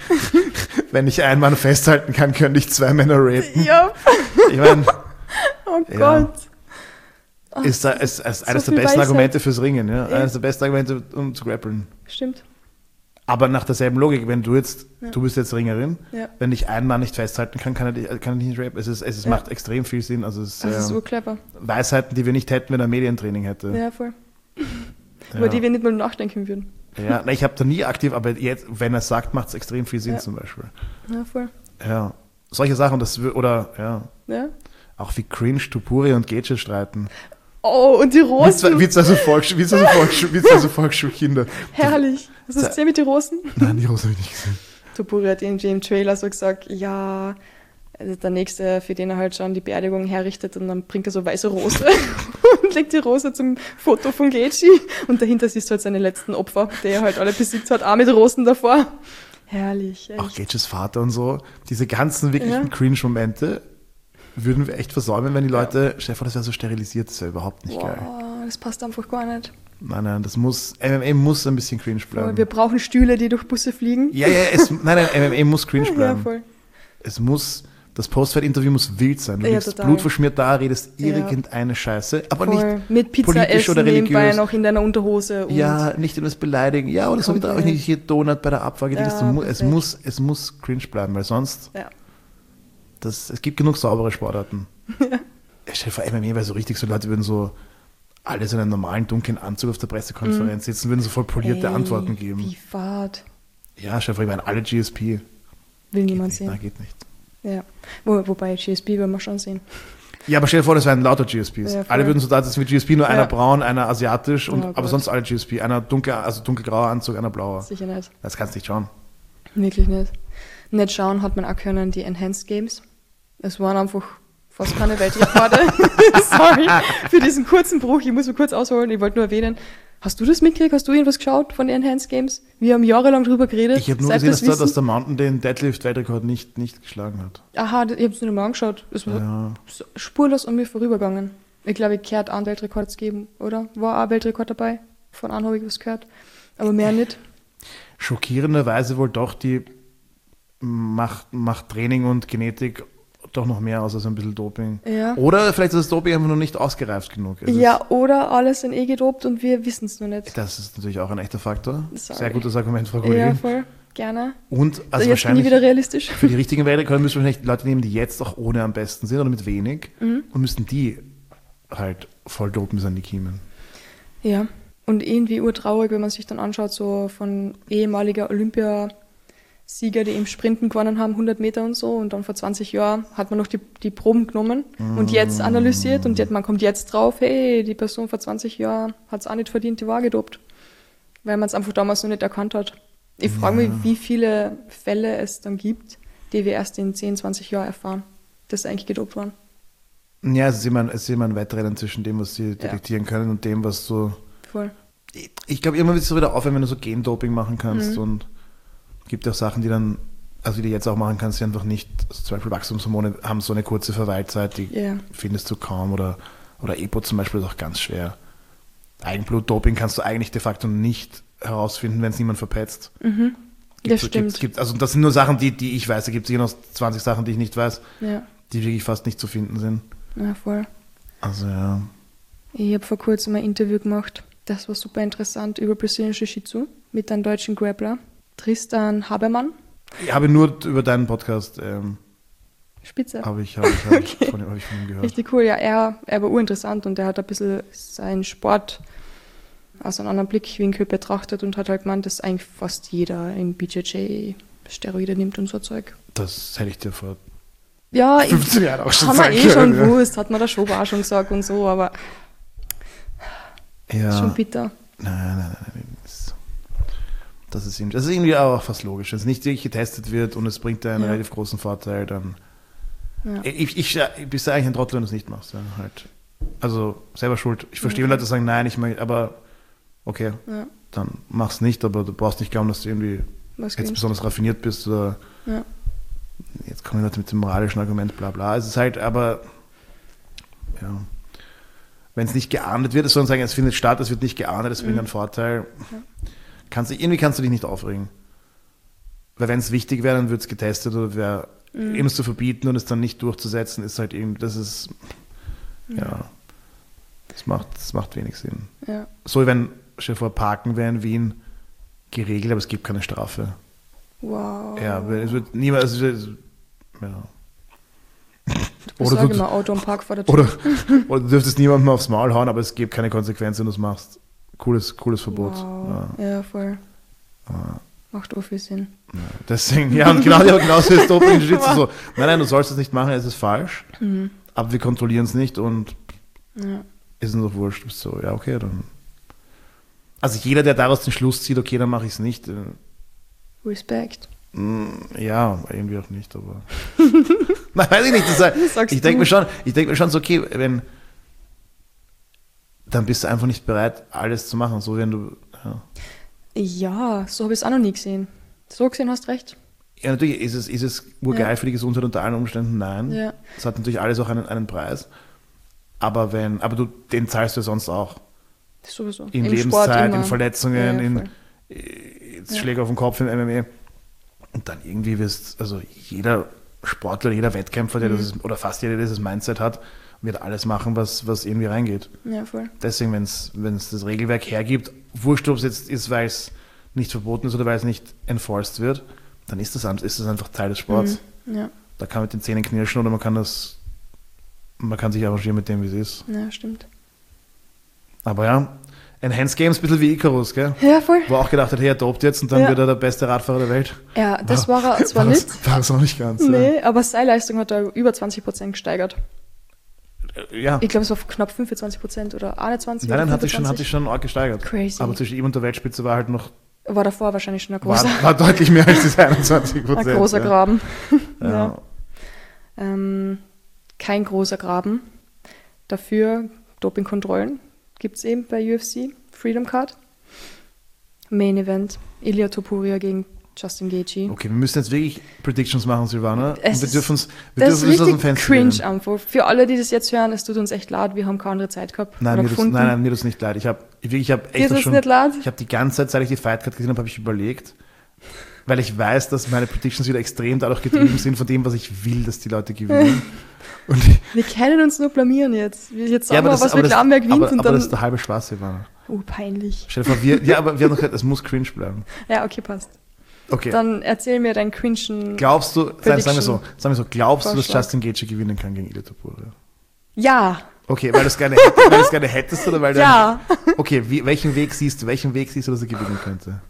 wenn ich einen Mann festhalten kann, könnte ich 2 Männer raten. Ja. Ich meine, oh Gott. Ist eines der besten Argumente fürs Ringen, ja. Eines der besten Argumente, um zu grappeln. Stimmt. Aber nach derselben Logik, wenn du bist jetzt Ringerin, wenn dich ein Mann nicht festhalten kann, kann er dich nicht rapen. Es macht extrem viel Sinn. Also es ist so clever. Weisheiten, die wir nicht hätten, wenn er Medientraining hätte. Ja, voll. Über die wir nicht mal nachdenken würden. Ja, ich habe da nie aktiv, aber jetzt, wenn er es sagt, macht es extrem viel Sinn zum Beispiel. Ja, voll. Ja, solche Sachen, auch wie cringe Topuria und Gaethje streiten. Oh, und die Rosen. Wie also Volksschulkinder. Herrlich. Hast du das gesehen mit den Rosen? Nein, die Rosen habe ich nicht gesehen. Topuria hat irgendwie im Trailer so gesagt, ja, also der Nächste, für den er halt schon die Beerdigung herrichtet und dann bringt er so weiße Rose und legt die Rose zum Foto von Gaethje und dahinter siehst du halt seine letzten Opfer, die er halt alle besiegt hat, auch mit Rosen davor. Herrlich. Echt. Auch Gaethjes Vater und so, diese ganzen wirklichen Cringe-Momente würden wir echt versäumen, wenn die Leute, Stefan, das wäre so sterilisiert, das wäre überhaupt nicht geil. Das passt einfach gar nicht. Nein, MMA muss ein bisschen cringe bleiben. Wir brauchen Stühle, die durch Busse fliegen. MMA muss cringe bleiben. Ja, voll. Es muss Das Post-Fight-Interview muss wild sein. Du liegst blutverschmiert da, redest irgendeine Scheiße, aber nicht mit Pizza politisch essen, oder religiös. Nebenbei noch in deiner Unterhose. Und ja, nicht in das Beleidigen. Ja, oder so wie auch nicht hier Donut bei der Abfrage. Es muss cringe bleiben, weil sonst es gibt genug saubere Sportarten. Ich stelle vor, MMA wäre so richtig, so Leute würden so alles in einem normalen, dunklen Anzug auf der Pressekonferenz sitzen, würden so voll polierte Antworten geben. Wie fad. Ja, stell dir vor, ich meine, alle GSP. Will niemand sehen. Nein, geht nicht. Ja, wobei GSP werden wir schon sehen. Ja, aber stell dir vor, das wären lauter GSPs. Ja, alle würden so da sitzen wie GSP, nur einer braun, einer asiatisch, aber sonst alle GSP. Einer dunkelgrauer Anzug, einer blauer. Sicher nicht. Das kannst du nicht schauen. Wirklich nicht. Nicht schauen hat man auch können, die Enhanced Games. Es waren einfach fast keine Weltrekorde. Sorry für diesen kurzen Bruch, ich muss mal kurz ausholen, ich wollte nur erwähnen. Hast du das mitgekriegt? Hast du irgendwas geschaut von den Enhanced Games? Wir haben jahrelang drüber geredet. Ich habe nur gesehen, dass der Mountain den Deadlift-Weltrekord nicht geschlagen hat. Aha, ich habe es nur mal angeschaut. Es war spurlos an mir vorübergegangen. Ich glaube, ich gehört einen Weltrekord geben, oder? War auch ein Weltrekord dabei? Von einem habe ich was gehört. Aber mehr nicht. Schockierenderweise wohl doch die macht Training und Genetik doch noch mehr aus als ein bisschen Doping. Ja. Oder vielleicht ist das Doping einfach noch nicht ausgereift genug. Oder alles sind gedopt und wir wissen es noch nicht. Das ist natürlich auch ein echter Faktor. Sorry. Sehr gutes Argument, Frau Kollegin. Ja, voll. Gerne. Und also jetzt wahrscheinlich bin ich wieder realistisch. Für die richtigen Weltrekorde müssen wir wahrscheinlich Leute nehmen, die jetzt auch ohne am besten sind oder mit wenig und müssten die halt voll dopen, bis an die Kiemen. Ja, und irgendwie urtraurig, wenn man sich dann anschaut, so von ehemaliger Olympiasieger, die im Sprinten gewonnen haben, 100 Meter und so, und dann vor 20 Jahren hat man noch die Proben genommen und jetzt analysiert und man kommt jetzt drauf, hey, die Person vor 20 Jahren hat es auch nicht verdient, die war gedopt, weil man es einfach damals noch nicht erkannt hat. Ich frage mich, wie viele Fälle es dann gibt, die wir erst in 10, 20 Jahren erfahren, dass sie eigentlich gedopt waren. Ja, es ist immer ein Wettrennen zwischen dem, was sie detektieren können und dem, was so... Voll. Ich glaube, irgendwann wird es so wieder aufhören, wenn du so Gendoping machen kannst und gibt auch Sachen, die dann, also die du jetzt auch machen kannst, die einfach nicht, also zum Beispiel Wachstumshormone haben so eine kurze Verweilzeit, die findest du kaum oder EPO zum Beispiel ist auch ganz schwer. Eigenblutdoping kannst du eigentlich de facto nicht herausfinden, wenn es niemand verpetzt. Das stimmt. Also das sind nur Sachen, die ich weiß. Da gibt es sicher noch 20 Sachen, die ich nicht weiß, die wirklich fast nicht zu finden sind. Ja, voll. Also ja. Ich habe vor kurzem ein Interview gemacht, das war super interessant, über Brazilian Jiu-Jitsu mit einem deutschen Grappler, Tristan Habermann. Ich habe nur über deinen Podcast Spitze. Habe ich von ihm gehört. Richtig cool, ja. Er war urinteressant und er hat ein bisschen seinen Sport aus einem anderen Blickwinkel betrachtet und hat halt gemeint, dass eigentlich fast jeder im BJJ Steroide nimmt und so Zeug. Das hätte ich dir vor 15 Jahren auch schon gesagt. Haben wir schon gewusst, hat man da schon auch schon gesagt und so, aber ist schon bitter. Nein. Das ist irgendwie auch fast logisch. Wenn es nicht wirklich getestet wird und es bringt dir einen relativ großen Vorteil, dann... Ja. Ich bist ja eigentlich ein Trottel, wenn du es nicht machst. Ja, halt. Also selber schuld. Ich verstehe, wenn Leute sagen, nein, ich möchte, aber okay, dann mach's nicht, aber du brauchst nicht glauben, dass du irgendwie jetzt besonders raffiniert bist oder jetzt kommen Leute mit dem moralischen Argument, bla bla. Es ist halt, aber wenn es nicht geahndet wird, sollen sagen, es findet statt, es wird nicht geahndet, es bringt einen Vorteil. Irgendwie kannst du dich nicht aufregen. Weil wenn es wichtig wäre, dann wird es getestet oder wäre eben zu verbieten und es dann nicht durchzusetzen, ist halt irgendwie, das ist das macht wenig Sinn. Ja. So wie wenn Parken wäre in Wien geregelt, aber es gibt keine Strafe. Wow. Ja, es wird niemals. Oder du immer Auto im Park vor der Tür. Oder du dürftest niemandem aufs Maul hauen, aber es gibt keine Konsequenzen, wenn du es machst. Cooles Verbot. Wow. Ja, voll. Macht auch viel Sinn. Ja, deswegen, und genau so ist Doping Jiu-Jitsu so. Nein, du sollst es nicht machen, es ist falsch. Aber wir kontrollieren es nicht und ist uns doch wurscht. So, ja, okay, dann. Also jeder, der daraus den Schluss zieht, okay, dann mache ich es nicht. Respekt. Ja, irgendwie auch nicht, aber. Nein, weiß ich nicht. Ich denke mir schon so, okay, wenn. Dann bist du einfach nicht bereit, alles zu machen, so wenn du. Ja, so habe ich es auch noch nie gesehen. So gesehen hast recht. Ja, natürlich ist es urgeil für die Gesundheit unter allen Umständen, nein. Ja. Es hat natürlich alles auch einen Preis. Aber den zahlst du sonst auch. Sowieso. In Im Lebenszeit, in Verletzungen, in Schläge auf den Kopf im MMA. Und dann irgendwie jeder Sportler, jeder Wettkämpfer, der oder fast jeder, der dieses Mindset hat, wird alles machen, was irgendwie reingeht. Ja, voll. Deswegen, wenn es das Regelwerk hergibt, wurscht, ob es jetzt ist, weil es nicht verboten ist oder weil es nicht enforced wird, dann ist das einfach Teil des Sports. Ja. Da kann man mit den Zähnen knirschen oder man kann sich arrangieren mit dem, wie es ist. Ja, stimmt. Aber ja, Enhanced Games, ein bisschen wie Icarus, gell? Ja, voll. Wo er auch gedacht hat, hey, er dopt jetzt und dann wird er der beste Radfahrer der Welt. Ja, das war er zwar nicht. War es noch nicht ganz. Nee, ja. Aber seine Leistung hat er über 20% gesteigert. Ja. Ich glaube, es war knapp 25% oder 21%. Nein, hat sich schon arg gesteigert. Crazy. Aber zwischen ihm und der Weltspitze war halt noch... War davor wahrscheinlich schon ein großer... War deutlich mehr als diese 21%. Ein großer Graben. Ja. Kein großer Graben. Dafür Dopingkontrollen gibt es eben bei UFC. Freedom Card. Main Event. Ilia Topuria gegen Justin Gaethje. Okay, wir müssen jetzt wirklich Predictions machen, Silvana. Das dürfen ist richtig cringe einfach. Für alle, die das jetzt hören, es tut uns echt leid, wir haben keine andere Zeit gehabt. Nein, mir tut es nicht leid. Ich habe echt schon... Nicht leid? Ich habe die ganze Zeit, seit ich die Fight Card gesehen habe, habe ich überlegt, weil ich weiß, dass meine Predictions wieder extrem dadurch getrieben sind von dem, was ich will, dass die Leute gewinnen. Und wir können uns nur blamieren jetzt. Jetzt sagen wir, was wir glauben, wer gewinnt. Aber das ist der halbe Spaß, Silvana. Oh, peinlich. Stell dir vor, aber wir haben noch gesagt, es muss cringe bleiben. Ja, okay, passt. Okay. Dann erzähl mir deinen cringen. Glaubst du, sagen wir so, glaubst du, dass Justin Gaethje gewinnen kann gegen Ilia Topuria? Ja. Okay, weil du es gerne hättest oder weil du... Ja. Okay, welchen Weg siehst du, dass er gewinnen könnte?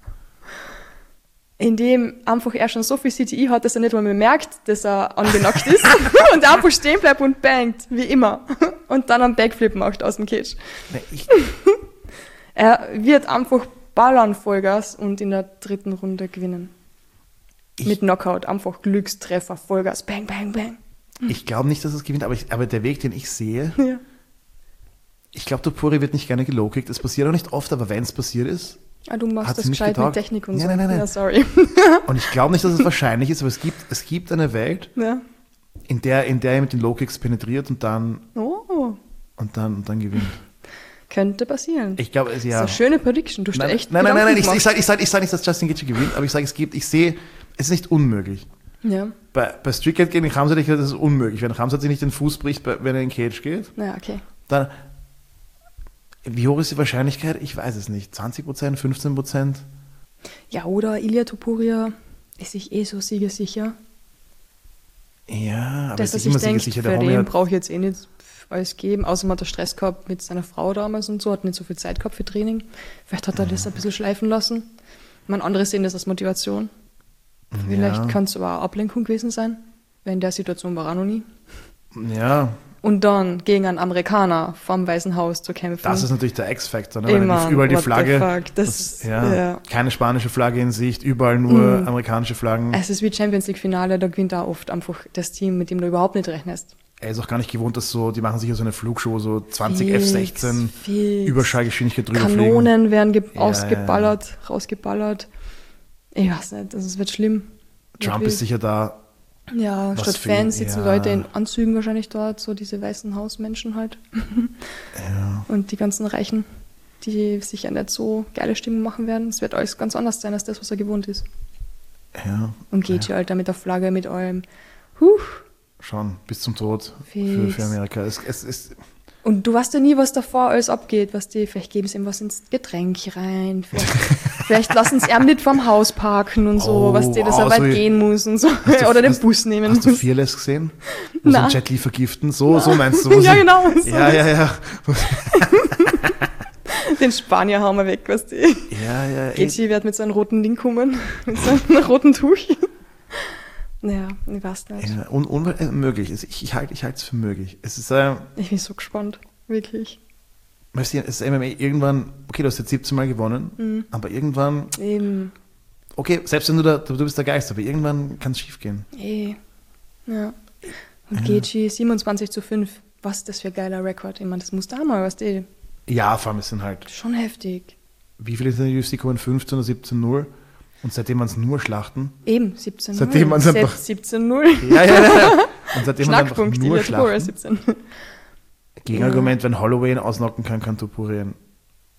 Indem einfach er schon so viel CTI hat, dass er nicht mal mehr merkt, dass er angenockt ist und er einfach stehen bleibt und bangt, wie immer. Und dann einen Backflip macht aus dem Cage. Er wird einfach ballern Vollgas und in der 3. Runde gewinnen. Mit Knockout, einfach Glückstreffer, Vollgas, bang, bang, bang. Ich glaube nicht, dass es gewinnt, aber der Weg, den ich sehe, ja. Ich glaube, Topuria wird nicht gerne gelowkickt. Es passiert auch nicht oft, aber wenn es passiert ist, du machst das gescheit mit Technik und so. Nein. Ja, sorry. Und ich glaube nicht, dass es wahrscheinlich ist, aber es gibt eine Welt, in der er mit den Low-Kicks penetriert und dann gewinnt. Könnte passieren. Ich glaube, Das ist eine schöne Prediction. Du nein, echt nein. Ich sag nicht, dass Justin Gaethje gewinnt, aber ich sehe, es ist nicht unmöglich. Ja. Bei Strickland gegen Khamzat, das ist unmöglich. Wenn Khamzat sich nicht den Fuß bricht, wenn er in den Cage geht, ja, okay. Dann, wie hoch ist die Wahrscheinlichkeit? Ich weiß es nicht. 20%, 15%? Ja, oder Ilia Topuria ist sich so siegesicher. Ja, aber dass er sich denkt, für den brauche ich jetzt nicht alles geben, außer man hat Stress gehabt mit seiner Frau damals und so, hat nicht so viel Zeit gehabt für Training. Vielleicht hat er das ein bisschen schleifen lassen. Andere sehen das als Motivation. Vielleicht kann es aber auch Ablenkung gewesen sein, weil in der Situation war er noch nie. Ja. Und dann gegen einen Amerikaner vom Weißen Haus zu kämpfen. Das ist natürlich der X-Factor, ne? Weil überall die Flagge, keine spanische Flagge in Sicht, überall nur amerikanische Flaggen. Es ist wie Champions League-Finale, da gewinnt auch oft einfach das Team, mit dem du überhaupt nicht rechnest. Er ist auch gar nicht gewohnt, dass die machen sich ja so eine Flugshow, so 20 F-16 Überschallgeschwindigkeit drüber fliegen. Kanonen werden rausgeballert. Ich weiß nicht, es wird schlimm. Trump ist sicher da. Ja, statt Fans sitzen Leute in Anzügen wahrscheinlich dort, so diese Weißen Hausmenschen halt. Ja. Und die ganzen Reichen, die sich ja nicht so geile Stimmung machen werden. Es wird alles ganz anders sein, als das, was er gewohnt ist. Ja. Und Gaethje, Alter, mit der Flagge, mit allem. Schon, bis zum Tod für Amerika. Es ist und du weißt ja nie, was davor alles abgeht. Vielleicht geben sie ihm was ins Getränk rein. Vielleicht lassen sie ihm nicht vom Haus parken und so, dass er weit gehen muss und so. Oder den Bus nehmen muss. Hast du Fearless gesehen? Wo sie Jet Li vergiften? So meinst du? Ja, genau. So. Ja. Den Spanier hauen wir weg, weißt du. Ja. Gaethje wird mit so einem roten Ding kommen. Mit so einem roten Tuch. Naja, ich weiß nicht. Ja, unmöglich. Ich halte es für möglich. Ich bin so gespannt, wirklich. Weißt du, es ist MMA irgendwann, okay, du hast jetzt 17 Mal gewonnen, aber irgendwann, eben. Okay, selbst wenn du bist der Geist, aber irgendwann kann es schief gehen. Ja. Und Gaethje 27:5, was ist das für ein geiler Rekord? Ich meine, das muss da mal, weißt du. Ja, vor allem, es sind halt... Schon heftig. Wie viele sind in der UFC gekommen? 15 oder 17-0? Und seitdem waren es nur Schlachten. Eben, 17-0. Seitdem man es einfach... 17-0. Ja. Und seitdem man einfach nur Schlachten. 17. Gegenargument, wenn Holloway ihn ausnocken kann Topuria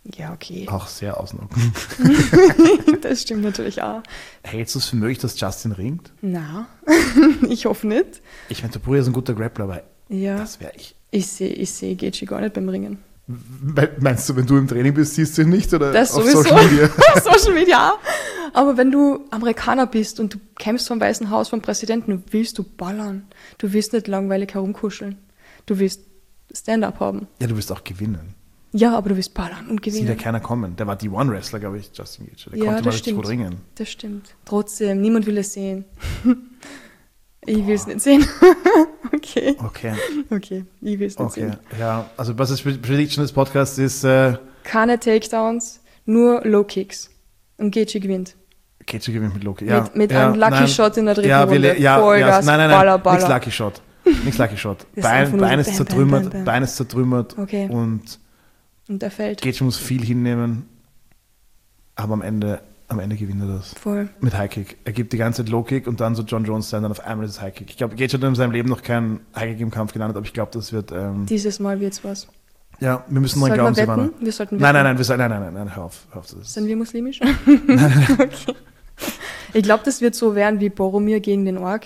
Ja, okay. Auch sehr ausnocken. Das stimmt natürlich auch. Hältst du es für möglich, dass Justin ringt? Na, ich hoffe nicht. Ich meine, Topuria ist ein guter Grappler, aber das wäre ich. Ich sehe Gaethje gar nicht beim Ringen. Meinst du, wenn du im Training bist, siehst du ihn nicht? Oder das auf sowieso. Social Media? Auf Social Media. Aber wenn du Amerikaner bist und du kämpfst vom Weißen Haus, vom Präsidenten, willst du ballern. Du willst nicht langweilig herumkuscheln. Du willst Stand-up haben. Ja, du willst auch gewinnen. Ja, aber du willst ballern und gewinnen. Sieht ja keiner kommen. Der war die One-Wrestler, glaube ich, Justin Gaethje. Der konnte mal richtig gut ringen. Das stimmt. Trotzdem, niemand will es sehen. Ich will es nicht sehen. Okay, ich will es nicht sehen. Ja, also was ist Prediction des Podcasts ist... keine Takedowns, nur Low-Kicks. Und Gaethje gewinnt. Gaethje gewinnt mit Low-Kicks, ja. Mit einem Lucky-Shot in der dritten Runde. Vollgas, nein, Baller. Nichts Lucky-Shot. Nichts Lucky-Shot. Bein ist zertrümmert, Bein ist zertrümmert. Okay. Und er fällt. Gaethje muss viel hinnehmen, aber am Ende gewinnt er das. Voll. Mit High-Kick. Er gibt die ganze Zeit Low-Kick und dann so John Jones-Style, dann auf einmal ist es High-Kick. Ich glaube, Gaethje hat in seinem Leben noch keinen High-Kick im Kampf gelandet, aber ich glaube, das wird... Dieses Mal wird's was. Ja, wir müssen noch glauben, Silvana. Wir sollten wetten. Nein, hör auf. Sind wir muslimisch? Nein. Okay. Ich glaube, das wird so werden wie Boromir gegen den Ork.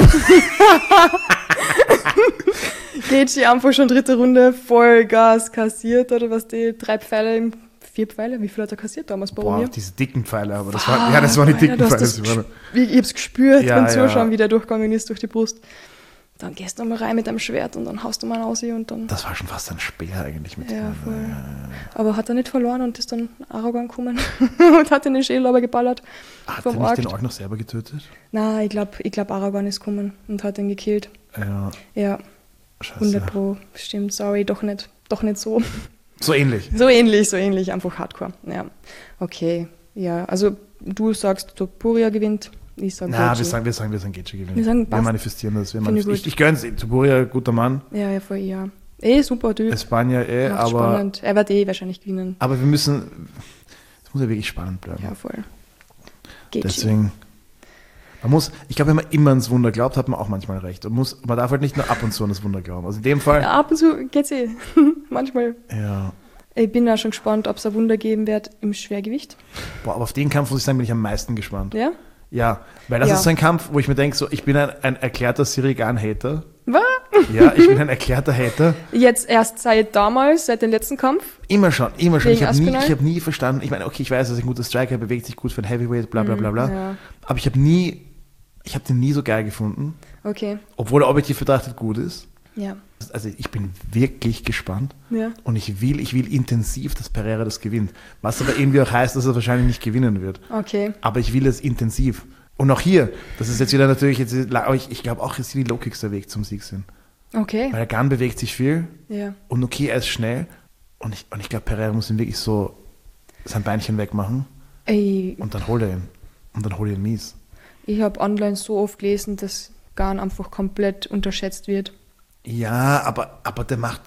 Gaethje einfach schon dritte Runde, Vollgas kassiert, oder was die 4 Pfeile, wie viel hat er kassiert damals, Boromir? Boah, diese dicken Pfeile, aber das waren die dicken Pfeile. Ich hab's gespürt beim Zuschauen, wie der durchgegangen ist durch die Brust. Dann gehst du mal rein mit deinem Schwert und dann haust du mal aus und dann... Das war schon fast ein Speer eigentlich mit dem. Voll. Aber hat er nicht verloren und ist dann arrogant gekommen und hat den Schädel aber geballert. Hat er nicht den Ork noch selber getötet? Nein, ich glaub Aragorn ist gekommen und hat ihn gekillt. Ja. Scheiße. 100%, stimmt, sorry, doch nicht so. So ähnlich? So ähnlich, einfach Hardcore, ja. Okay, ja, also du sagst, Topuria gewinnt. Ich sage Gaethje. Wir sagen Gaethje gewinnt. Wir manifestieren das. Ich gönn's. Topuria, guter Mann. Ja, voll, ja. Super Typ. Espanja, aber... Spannend. Er wird wahrscheinlich gewinnen. Aber wir müssen... Es muss ja wirklich spannend bleiben. Ja, voll. Gaethje. Deswegen... Ich glaube, wenn man immer ans Wunder glaubt, hat man auch manchmal recht. Man darf halt nicht nur ab und zu an das Wunder glauben. Also in dem Fall... Ja, ab und zu geht's manchmal. Ja. Ich bin da schon gespannt, ob es ein Wunder geben wird im Schwergewicht. Boah, aber auf den Kampf, muss ich sagen, bin ich am meisten gespannt. Ja? Ja, weil das ist so ein Kampf, wo ich mir denke, so, ich bin ein erklärter Sirigan-Hater. Was? Ja, ich bin ein erklärter Hater. Jetzt erst seit dem letzten Kampf? Immer schon. Ich habe nie verstanden, ich meine, okay, ich weiß, er ist ein guter Striker, bewegt sich gut für ein Heavyweight, bla bla bla bla. Ja. Aber ich habe den nie so geil gefunden. Okay. Obwohl er objektiv betrachtet gut ist. Ja. Also ich bin wirklich gespannt. Ja. Und ich will intensiv, dass Pereira das gewinnt. Was aber irgendwie auch heißt, dass er wahrscheinlich nicht gewinnen wird. Okay. Aber ich will es intensiv. Und auch hier, das ist jetzt wieder natürlich, ich glaube auch, dass die Low-Kicks der Weg zum Sieg sind. Okay. Weil der Gun bewegt sich viel. Ja. Und okay, er ist schnell. Und ich glaube, Pereira muss ihn wirklich so sein Beinchen wegmachen. Und dann holt er ihn. Und dann holt er ihn mies. Ich habe online so oft gelesen, dass Gun einfach komplett unterschätzt wird. Ja, aber der macht...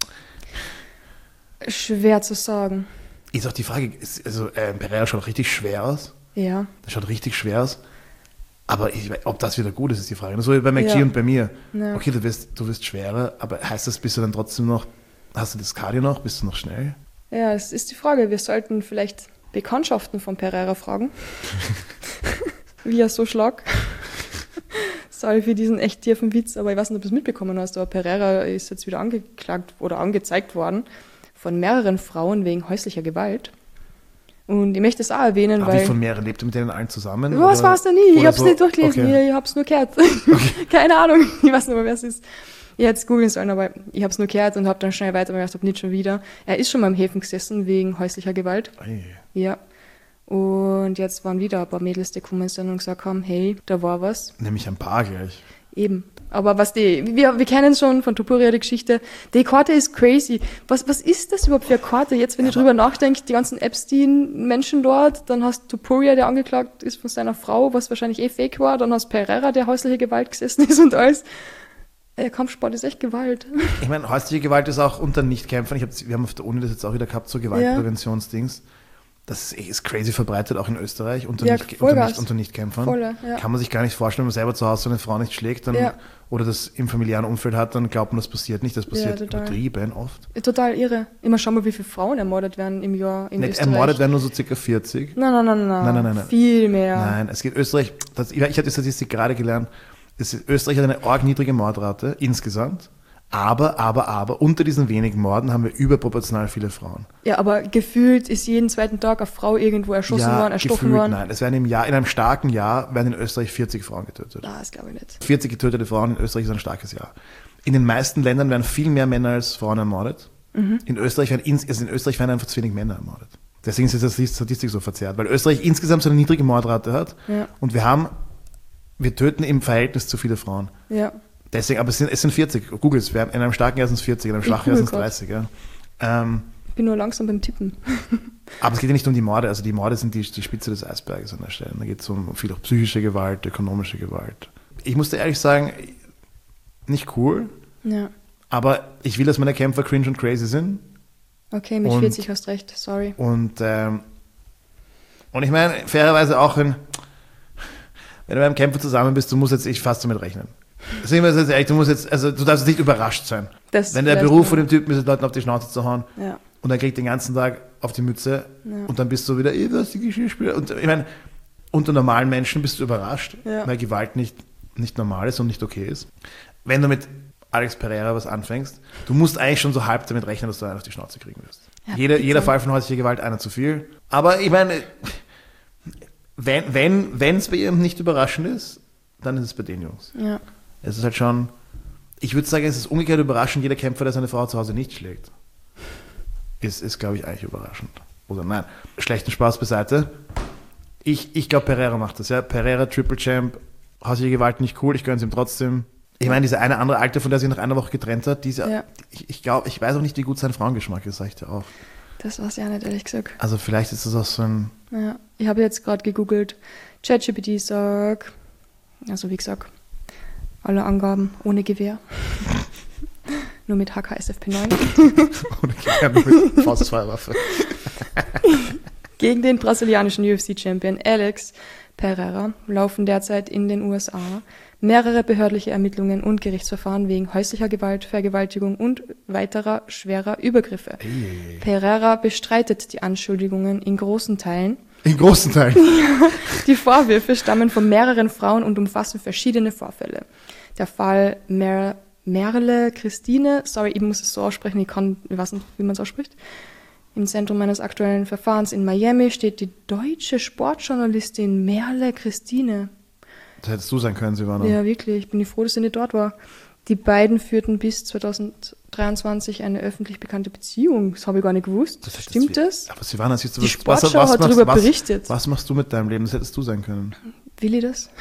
Schwer zu sagen. Ist auch die Frage, Pereira schaut richtig schwer aus. Ja. Das schaut richtig schwer aus. Aber ob das wieder gut ist die Frage. So wie bei McGee und bei mir. Ja. Okay, du wirst schwerer, aber heißt das, bist du dann trotzdem noch, hast du das Cardio noch, bist du noch schnell? Ja, es ist die Frage. Wir sollten vielleicht Bekanntschaften von Pereira fragen. Wie er so schlag. Sorry für diesen echt tiefen Witz, aber ich weiß nicht, ob du es mitbekommen hast, aber Pereira ist jetzt wieder angeklagt oder angezeigt worden von mehreren Frauen wegen häuslicher Gewalt. Und ich möchte es auch erwähnen, weil... Wie von mehreren? Lebt er mit denen allen zusammen? Was war es denn nie? Ich habe es nicht durchgelesen, okay. Ich habe es nur gehört. Okay. Keine Ahnung, ich weiß nicht mehr, wer es ist. Ich hätte es googeln sollen, aber ich habe es nur gehört und habe dann schnell weiter gedacht, ob nicht schon wieder. Er ist schon mal im Häfen gesessen wegen häuslicher Gewalt. Ei. Ja. Und jetzt waren wieder ein paar Mädels, die gekommen sind und gesagt haben, hey, da war was. Nämlich ein paar gleich. Eben. Aber wir kennen schon von Topuria die Geschichte, die Karte ist crazy. Was ist das überhaupt für eine Karte? Jetzt, wenn ich drüber nachdenke, die ganzen Epstein-Menschen dort, dann hast Topuria, der angeklagt ist von seiner Frau, was wahrscheinlich fake war, dann hast Pereira, der häusliche Gewalt gesessen ist und alles. Kampfsport ist echt Gewalt. Ich meine, häusliche Gewalt ist auch unter Nichtkämpfern. Wir haben auf der Uni das jetzt auch wieder gehabt, so Gewaltpräventionsdings. Das ist crazy verbreitet, auch in Österreich, unter Nichtkämpfern. Volle, ja. Kann man sich gar nicht vorstellen, wenn man selber zu Hause eine Frau nicht schlägt oder das im familiären Umfeld hat, dann glaubt man, das passiert nicht. Das passiert übertrieben oft. Total irre. Immer schau mal, wie viele Frauen ermordet werden im Jahr in Österreich. Ermordet werden nur so ca. 40. Nein. Viel mehr. Nein, es geht Österreich, ich habe die Statistik gerade gelernt, Österreich hat eine arg niedrige Mordrate insgesamt. Aber unter diesen wenigen Morden haben wir überproportional viele Frauen. Ja, aber gefühlt ist jeden zweiten Tag eine Frau irgendwo erschossen worden, erstochen worden. Nein, es werden in einem starken Jahr werden in Österreich 40 Frauen getötet. Das glaube ich nicht. 40 getötete Frauen in Österreich ist ein starkes Jahr. In den meisten Ländern werden viel mehr Männer als Frauen ermordet. In Österreich werden einfach zu wenig Männer ermordet. Deswegen ist die Statistik so verzerrt, weil Österreich insgesamt so eine niedrige Mordrate hat und wir töten im Verhältnis zu viele Frauen. Ja. Deswegen, aber es sind 40. Google es, in einem starken Jahr sind es 40, in einem schwachen Jahr sind es 30. Ja. Ich bin nur langsam beim Tippen. Aber es geht ja nicht um die Morde, also die Morde sind die Spitze des Eisberges an der Stelle. Da geht es um viel auch psychische Gewalt, ökonomische Gewalt. Ich muss dir ehrlich sagen, nicht cool, aber ich will, dass meine Kämpfer cringe und crazy sind. Okay, mit 40 hast recht, sorry. Und ich meine, fairerweise auch, wenn du mit einem Kämpfer zusammen bist, du musst jetzt fast damit rechnen. Deswegen ist es ehrlich, du darfst nicht überrascht sein. Wenn der Beruf von dem Typen ist, den Leuten auf die Schnauze zu hauen und er kriegt den ganzen Tag auf die Mütze und dann bist du wieder, was ist die Geschirrspüler? Und ich meine, unter normalen Menschen bist du überrascht, weil Gewalt nicht normal ist und nicht okay ist. Wenn du mit Alex Pereira was anfängst, du musst eigentlich schon so halb damit rechnen, dass du einen auf die Schnauze kriegen wirst. Ja, jeder Fall von häuslicher Gewalt, einer zu viel. Aber ich meine, wenn es bei ihm nicht überraschend ist, dann ist es bei den Jungs. Ja. Es ist halt schon, ich würde sagen, es ist umgekehrt überraschend, jeder Kämpfer, der seine Frau zu Hause nicht schlägt. Ist glaube ich, eigentlich überraschend. Oder nein, schlechten Spaß beiseite. Ich glaube, Pereira macht das, ja. Pereira, Triple Champ, häusliche Gewalt nicht cool, ich gönne es ihm trotzdem. Ich meine, diese eine andere Alte, von der sich nach einer Woche getrennt hat, ich weiß auch nicht, wie gut sein Frauengeschmack ist, sag ich dir auch. Das weiß ich auch nicht, ehrlich gesagt. Also vielleicht ist das auch so ein... Ja, ich habe jetzt gerade gegoogelt, ChatGPT sagt, also wie gesagt, alle Angaben ohne Gewehr. Nur mit HK-SFP9. Ohne Gewehr, nur mit Faustfeuerwaffe. Gegen den brasilianischen UFC-Champion Alex Pereira laufen derzeit in den USA mehrere behördliche Ermittlungen und Gerichtsverfahren wegen häuslicher Gewalt, Vergewaltigung und weiterer schwerer Übergriffe. Pereira bestreitet die Anschuldigungen in großen Teilen. In großen Teilen? Die Vorwürfe stammen von mehreren Frauen und umfassen verschiedene Vorfälle. Der Fall Merle Christine, sorry, ich muss es so aussprechen, ich weiß nicht, wie man es ausspricht. Im Zentrum meines aktuellen Verfahrens in Miami steht die deutsche Sportjournalistin Merle Christine. Das hättest du sein können, Silvana. Ja, wirklich, ich bin froh, dass sie nicht dort war. Die beiden führten bis 2023 eine öffentlich bekannte Beziehung. Das habe ich gar nicht gewusst. Stimmt das? Aber Silvana, siehst du, die Sportschau hat darüber berichtet. Was machst du mit deinem Leben? Das hättest du sein können. Will ich das?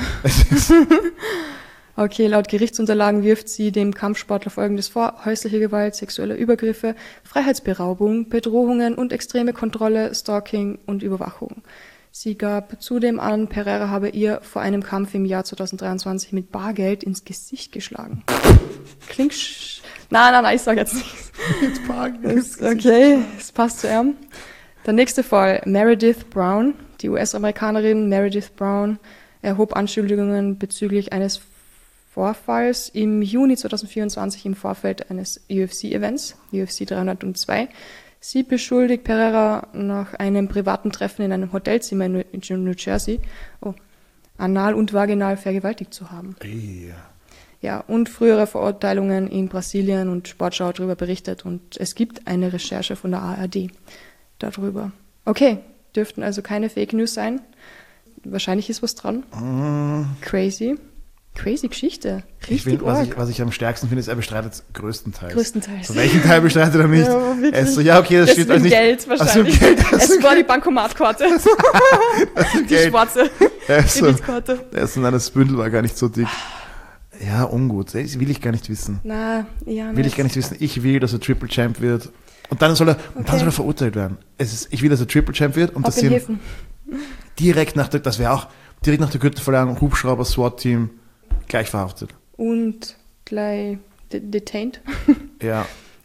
Okay, laut Gerichtsunterlagen wirft sie dem Kampfsportler Folgendes vor: häusliche Gewalt, sexuelle Übergriffe, Freiheitsberaubung, Bedrohungen und extreme Kontrolle, Stalking und Überwachung. Sie gab zudem an, Pereira habe ihr vor einem Kampf im Jahr 2023 mit Bargeld ins Gesicht geschlagen. Klingt Nein, ich sage jetzt nichts. Mit Bargeld. Okay, es passt zu ihm. Der nächste Fall, Meredith Brown. Die US-Amerikanerin Meredith Brown erhob Anschuldigungen bezüglich eines Vorfalls im Juni 2024 im Vorfeld eines UFC-Events, UFC 302. Sie beschuldigt Pereira nach einem privaten Treffen in einem Hotelzimmer in New Jersey, anal und vaginal vergewaltigt zu haben. Ja, und frühere Verurteilungen in Brasilien und Sportschau hat darüber berichtet und es gibt eine Recherche von der ARD darüber. Okay, dürften also keine Fake News sein. Wahrscheinlich ist was dran. Crazy Geschichte. Richtig was ich am stärksten finde, ist, er bestreitet es größtenteils. Größtenteils. Welchen Teil bestreitet er nicht? Er ist so, ja, okay, das steht also nicht. Geld wahrscheinlich. Es war die Bankomatkarte. Die schwarze Kreditkarte. Der ist in das Bündel war gar nicht so dick. Ja, ungut. Das will ich gar nicht wissen. Will ich gar nicht wissen. Ich will, dass er Triple Champ wird. Und dann soll er verurteilt werden. Ich will, dass er Triple Champ wird und dass sie direkt nach der Gürtelverleihung Hubschrauber, SWAT-Team gleich verhaftet. Und gleich detained. Ja.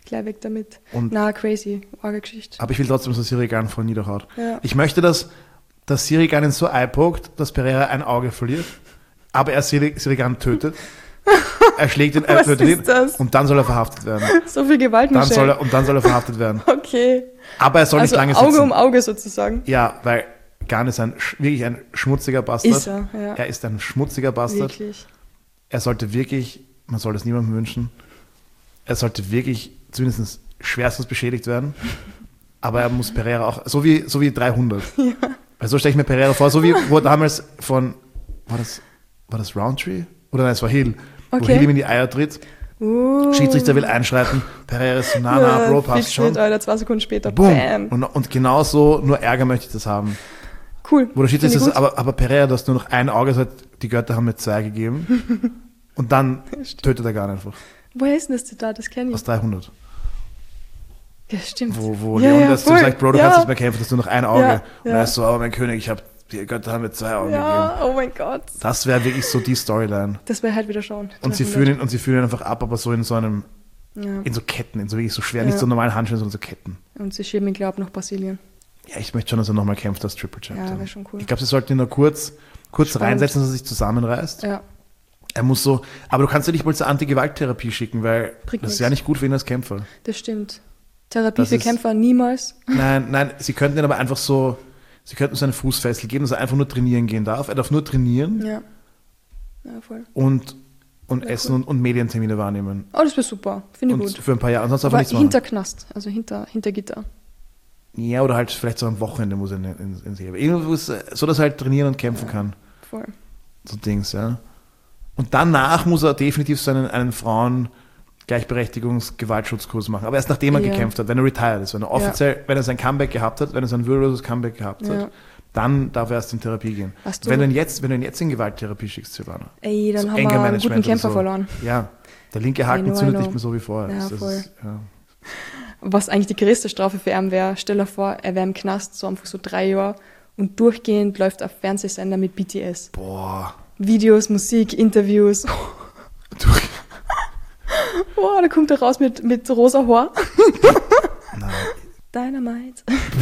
Gleich weg damit. Na, crazy. Arge Geschichte. Aber ich will trotzdem, dass der Sirigan voll niederhaut. Ja. Ich möchte, dass Sirigan ihn so eyepokt, dass Pereira ein Auge verliert, aber er Sirigan tötet. Er schlägt ihn, er tötet ihn und dann soll er verhaftet werden. So viel Gewalt, Michel. Und dann soll er verhaftet werden. Okay. Aber er soll nicht lange sitzen. Auge um Auge sozusagen. Ja, weil Gunn ist wirklich ein schmutziger Bastard. Ist er, ja. Er ist ein schmutziger Bastard. Wirklich. Er sollte wirklich, man soll das niemandem wünschen, er sollte wirklich zumindest schwerstens beschädigt werden. Aber er muss Pereira auch, so wie 300. Ja. Weil so stelle ich mir Pereira vor, so wie wo damals von, war das Roundtree? Oder nein, es war Hill. Okay. Wo Hill ihm in die Eier tritt. Schiedsrichter will einschreiten. Pereira ist so, na, Bro, passt schon. Alter, 2 Sekunden später, boom. Bam. Und genau so, nur Ärger möchte ich das haben. Cool. Wo der Schiedsrichter ist, aber Pereira, du hast nur noch ein Auge, das die Götter haben mir 2 gegeben. Und dann tötet er gar nicht einfach. Woher ist denn das Zitat? Das kenne ich. Aus 300. Ja, stimmt. Wo Leon sagt, Bro, du kannst nicht mehr kämpfen, das ist nur noch ein Auge. Ja. Und er ist so, aber mein König, die Götter haben mir 2 Augen gegeben. Oh mein Gott. Das wäre wirklich so die Storyline. Das wäre halt wieder schauen. Und sie führen ihn einfach ab, aber so in so einem, in so Ketten, in so wirklich so schwer, nicht so normalen Handschuhen, sondern so Ketten. Und sie schieben ihn, glaube ich, nach Brasilien. Ja, ich möchte schon, dass er nochmal kämpft als Triple Champ. Ja, wäre schon cool. Ich glaube, sie sollten ihn nur kurz reinsetzen, dass er sich zusammenreißt. Ja. Er muss so, aber du kannst ja nicht mal zur Anti-Gewalt-Therapie schicken, weil Bringt das ist ja nicht gut für ihn als Kämpfer. Das stimmt. Therapie für Kämpfer niemals. Nein, sie könnten ihn aber einfach so, sie könnten so einen Fußfessel geben, dass er einfach nur trainieren gehen darf. Er darf nur trainieren. Ja. Ja, voll. Und essen und Medientermine wahrnehmen. Oh, das wäre super. Finde ich gut. Für ein paar Jahre. Ansonsten einfach nichts machen. Hinter Knast, also hinter Gitter. Ja, oder halt vielleicht so am Wochenende muss er ins Hebe. Irgendwas, so dass er halt trainieren und kämpfen kann. Voll. So Dings, ja. Und danach muss er definitiv so einen Frauen-Gleichberechtigungs-Gewaltschutzkurs machen. Aber erst nachdem er gekämpft hat, wenn er retired ist. Wenn er offiziell, wenn er sein Comeback gehabt hat, wenn er sein würdevolles Comeback gehabt hat, dann darf er erst in Therapie gehen. Wenn du ihn jetzt in Gewalttherapie schickst, Silvana. Ey, dann haben wir einen guten Kämpfer verloren. Ja, der linke Haken zündet nicht mehr so wie vorher. Ja, voll. Was eigentlich die größte Strafe für ihn wäre, stell dir vor, er wäre im Knast so einfach so 3 Jahre und durchgehend läuft auf Fernsehsender mit BTS. Boah. Videos, Musik, Interviews. Boah, da kommt er raus mit rosa Haar. Nein. Dynamite.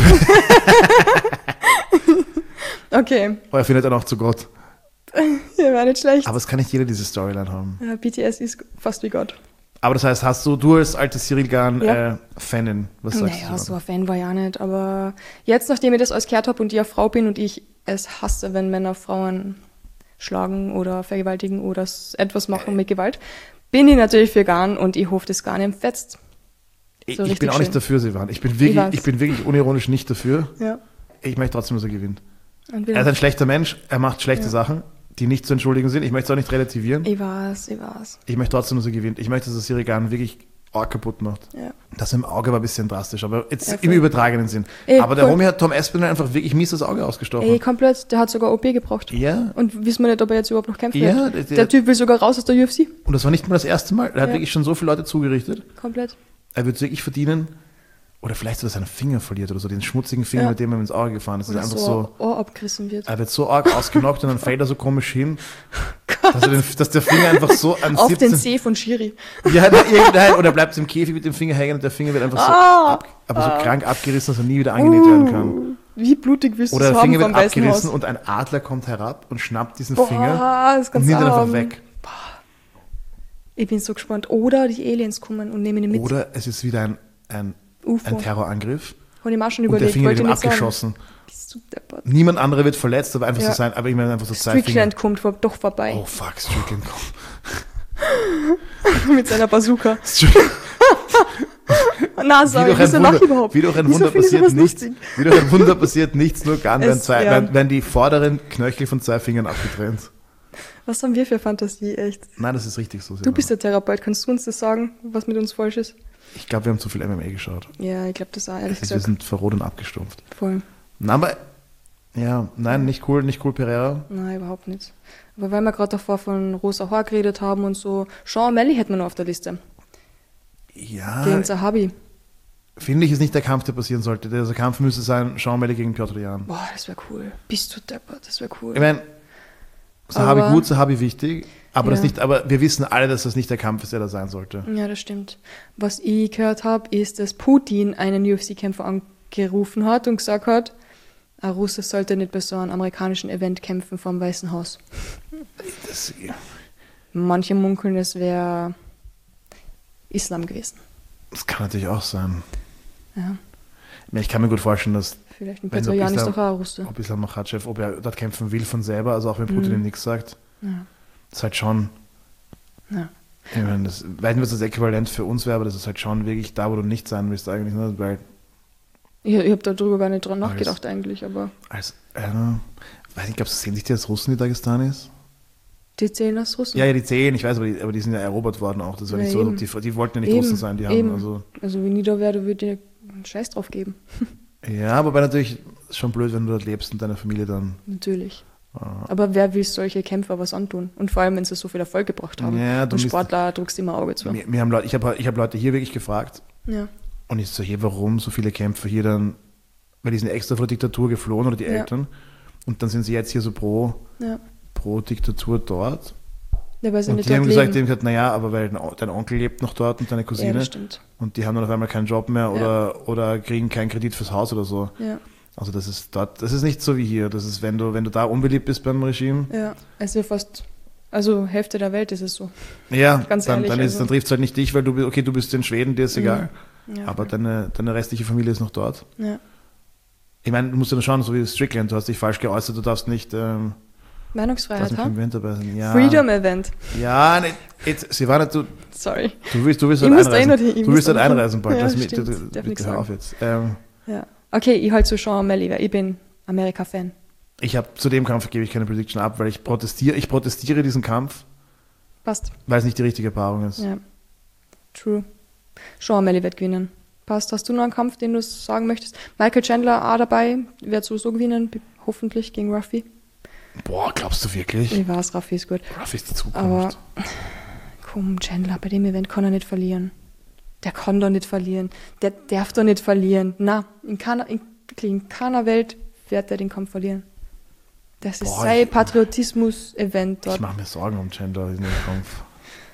Okay. Oh, er findet dann auch zu Gott. Ja, wäre nicht schlecht. Aber es kann nicht jeder diese Storyline haben. Ja, BTS ist fast wie Gott. Aber das heißt, du als alte Sirigan Fanin, was sagst du? Naja, so ein Fan war ja nicht, aber jetzt, nachdem ich das alles gehört habe und ich eine Frau bin und ich es hasse, wenn Männer Frauen schlagen oder vergewaltigen oder etwas machen mit Gewalt, bin ich natürlich für Gunn und ich hoffe, das Gunn ihm fetzt. So ich bin auch nicht dafür, Silvan. Ich bin wirklich unironisch nicht dafür. Ja. Ich möchte trotzdem, dass er gewinnt. Er ist ein schlechter Mensch, er macht schlechte Sachen, die nicht zu entschuldigen sind. Ich möchte es auch nicht relativieren. Ich weiß. Ich möchte trotzdem, dass er gewinnt. Ich möchte, dass er Sirigan wirklich arg kaputt macht. Ja. Das im Auge war ein bisschen drastisch, aber jetzt im übertragenen Sinn. Aber der Homie hat Tom Aspinall einfach wirklich mies das Auge ausgestochen. Ey, komplett. Der hat sogar OP gebraucht. Ja. Und wissen wir nicht, ob er jetzt überhaupt noch kämpfen wird. Der Typ will sogar raus aus der UFC. Und das war nicht mal das erste Mal. Er hat wirklich schon so viele Leute zugerichtet. Komplett. Er wird es wirklich verdienen. Oder vielleicht so, dass er seinen Finger verliert oder so, den schmutzigen Finger, mit dem er ins Auge gefahren ist. Dass er einfach so Ohr abgerissen wird. Er wird so arg ausgenockt und dann fällt er so komisch hin, dass der Finger einfach so an auf 17... den See von Schiri. Ja, nein, oder bleibt im Käfig mit dem Finger hängen und der Finger wird einfach so krank abgerissen, dass er nie wieder angenäht werden kann. Wie blutig willst du es haben? Oder der Finger wird abgerissen und ein Adler kommt herab und schnappt diesen Finger und nimmt ihn einfach weg. Ich bin so gespannt. Oder die Aliens kommen und nehmen ihn mit. Oder es ist wieder ein Terrorangriff. Und der Finger wird ihm abgeschossen. Bist du deppert. Niemand anderer wird verletzt, aber einfach so sein, aber ich meine einfach so zwei Finger. Strickland kommt doch vorbei. Oh fuck, Strickland kommt. Mit seiner Bazooka. Na, sorry, wie durch ein Wunder passiert nichts, nur Gunn werden die vorderen Knöchel von 2 Fingern abgetrennt. Was haben wir für Fantasie, echt? Nein, das ist richtig so. Du bist der Therapeut, kannst du uns das sagen, was mit uns falsch ist? Ich glaube, wir haben zu viel MMA geschaut. Ja, ich glaube das auch, ehrlich gesagt. Wir sind verroht und abgestumpft. Voll. Na, aber, nicht cool, Pereira. Nein, überhaupt nicht. Aber weil wir gerade davor von Rosa Haar geredet haben und so, Sean O'Malley hätten wir noch auf der Liste. Ja. Gegen Zahabi. Finde ich, ist nicht der Kampf, der passieren sollte. Der Kampf müsste sein, Sean O'Malley gegen Piotr Jan. Boah, das wäre cool. Bist du deppert, das wäre cool. Ich meine, Sahabi gut, Sahabi wichtig, aber, aber wir wissen alle, dass das nicht der Kampf ist, der da sein sollte. Ja, das stimmt. Was ich gehört habe, ist, dass Putin einen UFC-Kämpfer angerufen hat und gesagt hat, ein Russe sollte nicht bei so einem amerikanischen Event kämpfen vom Weißen Haus. Manche munkeln, es wäre Islam gewesen. Das kann natürlich auch sein. Ja. Ich kann mir gut vorstellen, dass vielleicht ein Petrojan ist doch auch ein Russe. Ob Islam Makhachev, ob er dort kämpfen will von selber, also auch wenn Putin ihm nichts sagt. Ja. Das ist halt schon. Ja. Ich meine, weiß nicht, was das Äquivalent für uns wäre, aber das ist halt schon wirklich da, wo du nicht sein willst eigentlich. Ne? Weil ich habe darüber gar nicht dran nachgedacht eigentlich, aber. Weiß nicht, glaubst du, sehen sich die als Russen, die Dagestanis? Die zählen als Russen? Ja, die zählen, ich weiß, aber die sind ja erobert worden auch. Das war nicht so, die wollten ja nicht Russen sein, die haben also wenn ich da wäre, würde ich einen Scheiß drauf geben. Ja, aber natürlich ist schon blöd, wenn du dort lebst und deine Familie dann. Natürlich. Aber wer will solche Kämpfer was antun? Und vor allem, wenn sie so viel Erfolg gebracht haben. Ja, und Sportler drückst immer Auge zu. Ich hab Leute hier wirklich gefragt. Ja. Und ich so, warum so viele Kämpfer hier dann, weil die sind extra vor der Diktatur geflohen oder die Eltern. Und dann sind sie jetzt hier so pro Diktatur dort. Ja, weil sie und nicht die haben dort gesagt, naja, aber weil dein Onkel lebt noch dort und deine Cousine. Ja, das stimmt. Und die haben dann auf einmal keinen Job mehr oder kriegen keinen Kredit fürs Haus oder so. Ja. Also das ist nicht so wie hier. Das ist, wenn du da unbeliebt bist beim Regime. Ja, also Hälfte der Welt ist es so. Ja, ganz ehrlich. Dann trifft es halt nicht dich, weil du bist in Schweden, dir ist egal. Ja, aber deine restliche Familie ist noch dort. Ja. Ich meine, du musst ja schauen, so wie Strickland, du hast dich falsch geäußert, du darfst nicht Meinungsfreiheit, Event dabei sein. Ja. Freedom Event. Ja, sie war nicht, Sorry. Du willst halt einreisen bald. Ja, bitte hör auf jetzt. Ja. Okay, ich halte zu Sean O'Malley, weil ich bin Amerika-Fan. Zu dem Kampf gebe ich keine Prediction ab, weil ich protestiere diesen Kampf. Passt. Weil es nicht die richtige Paarung ist. Ja. True. Sean O'Malley wird gewinnen. Passt. Hast du noch einen Kampf, den du sagen möchtest? Michael Chandler auch dabei, wird sowieso gewinnen, hoffentlich gegen Ruffy. Boah, glaubst du wirklich? Ich weiß, Ruffy ist gut. Ruffy ist die Zukunft. Aber komm, Chandler, bei dem Event kann er nicht verlieren. Der kann doch nicht verlieren. Der darf doch nicht verlieren. Na, in keiner Welt wird er den Kampf verlieren. Das ist sein Patriotismus-Event dort. Ich mache mir Sorgen um Chandler in dem Kampf.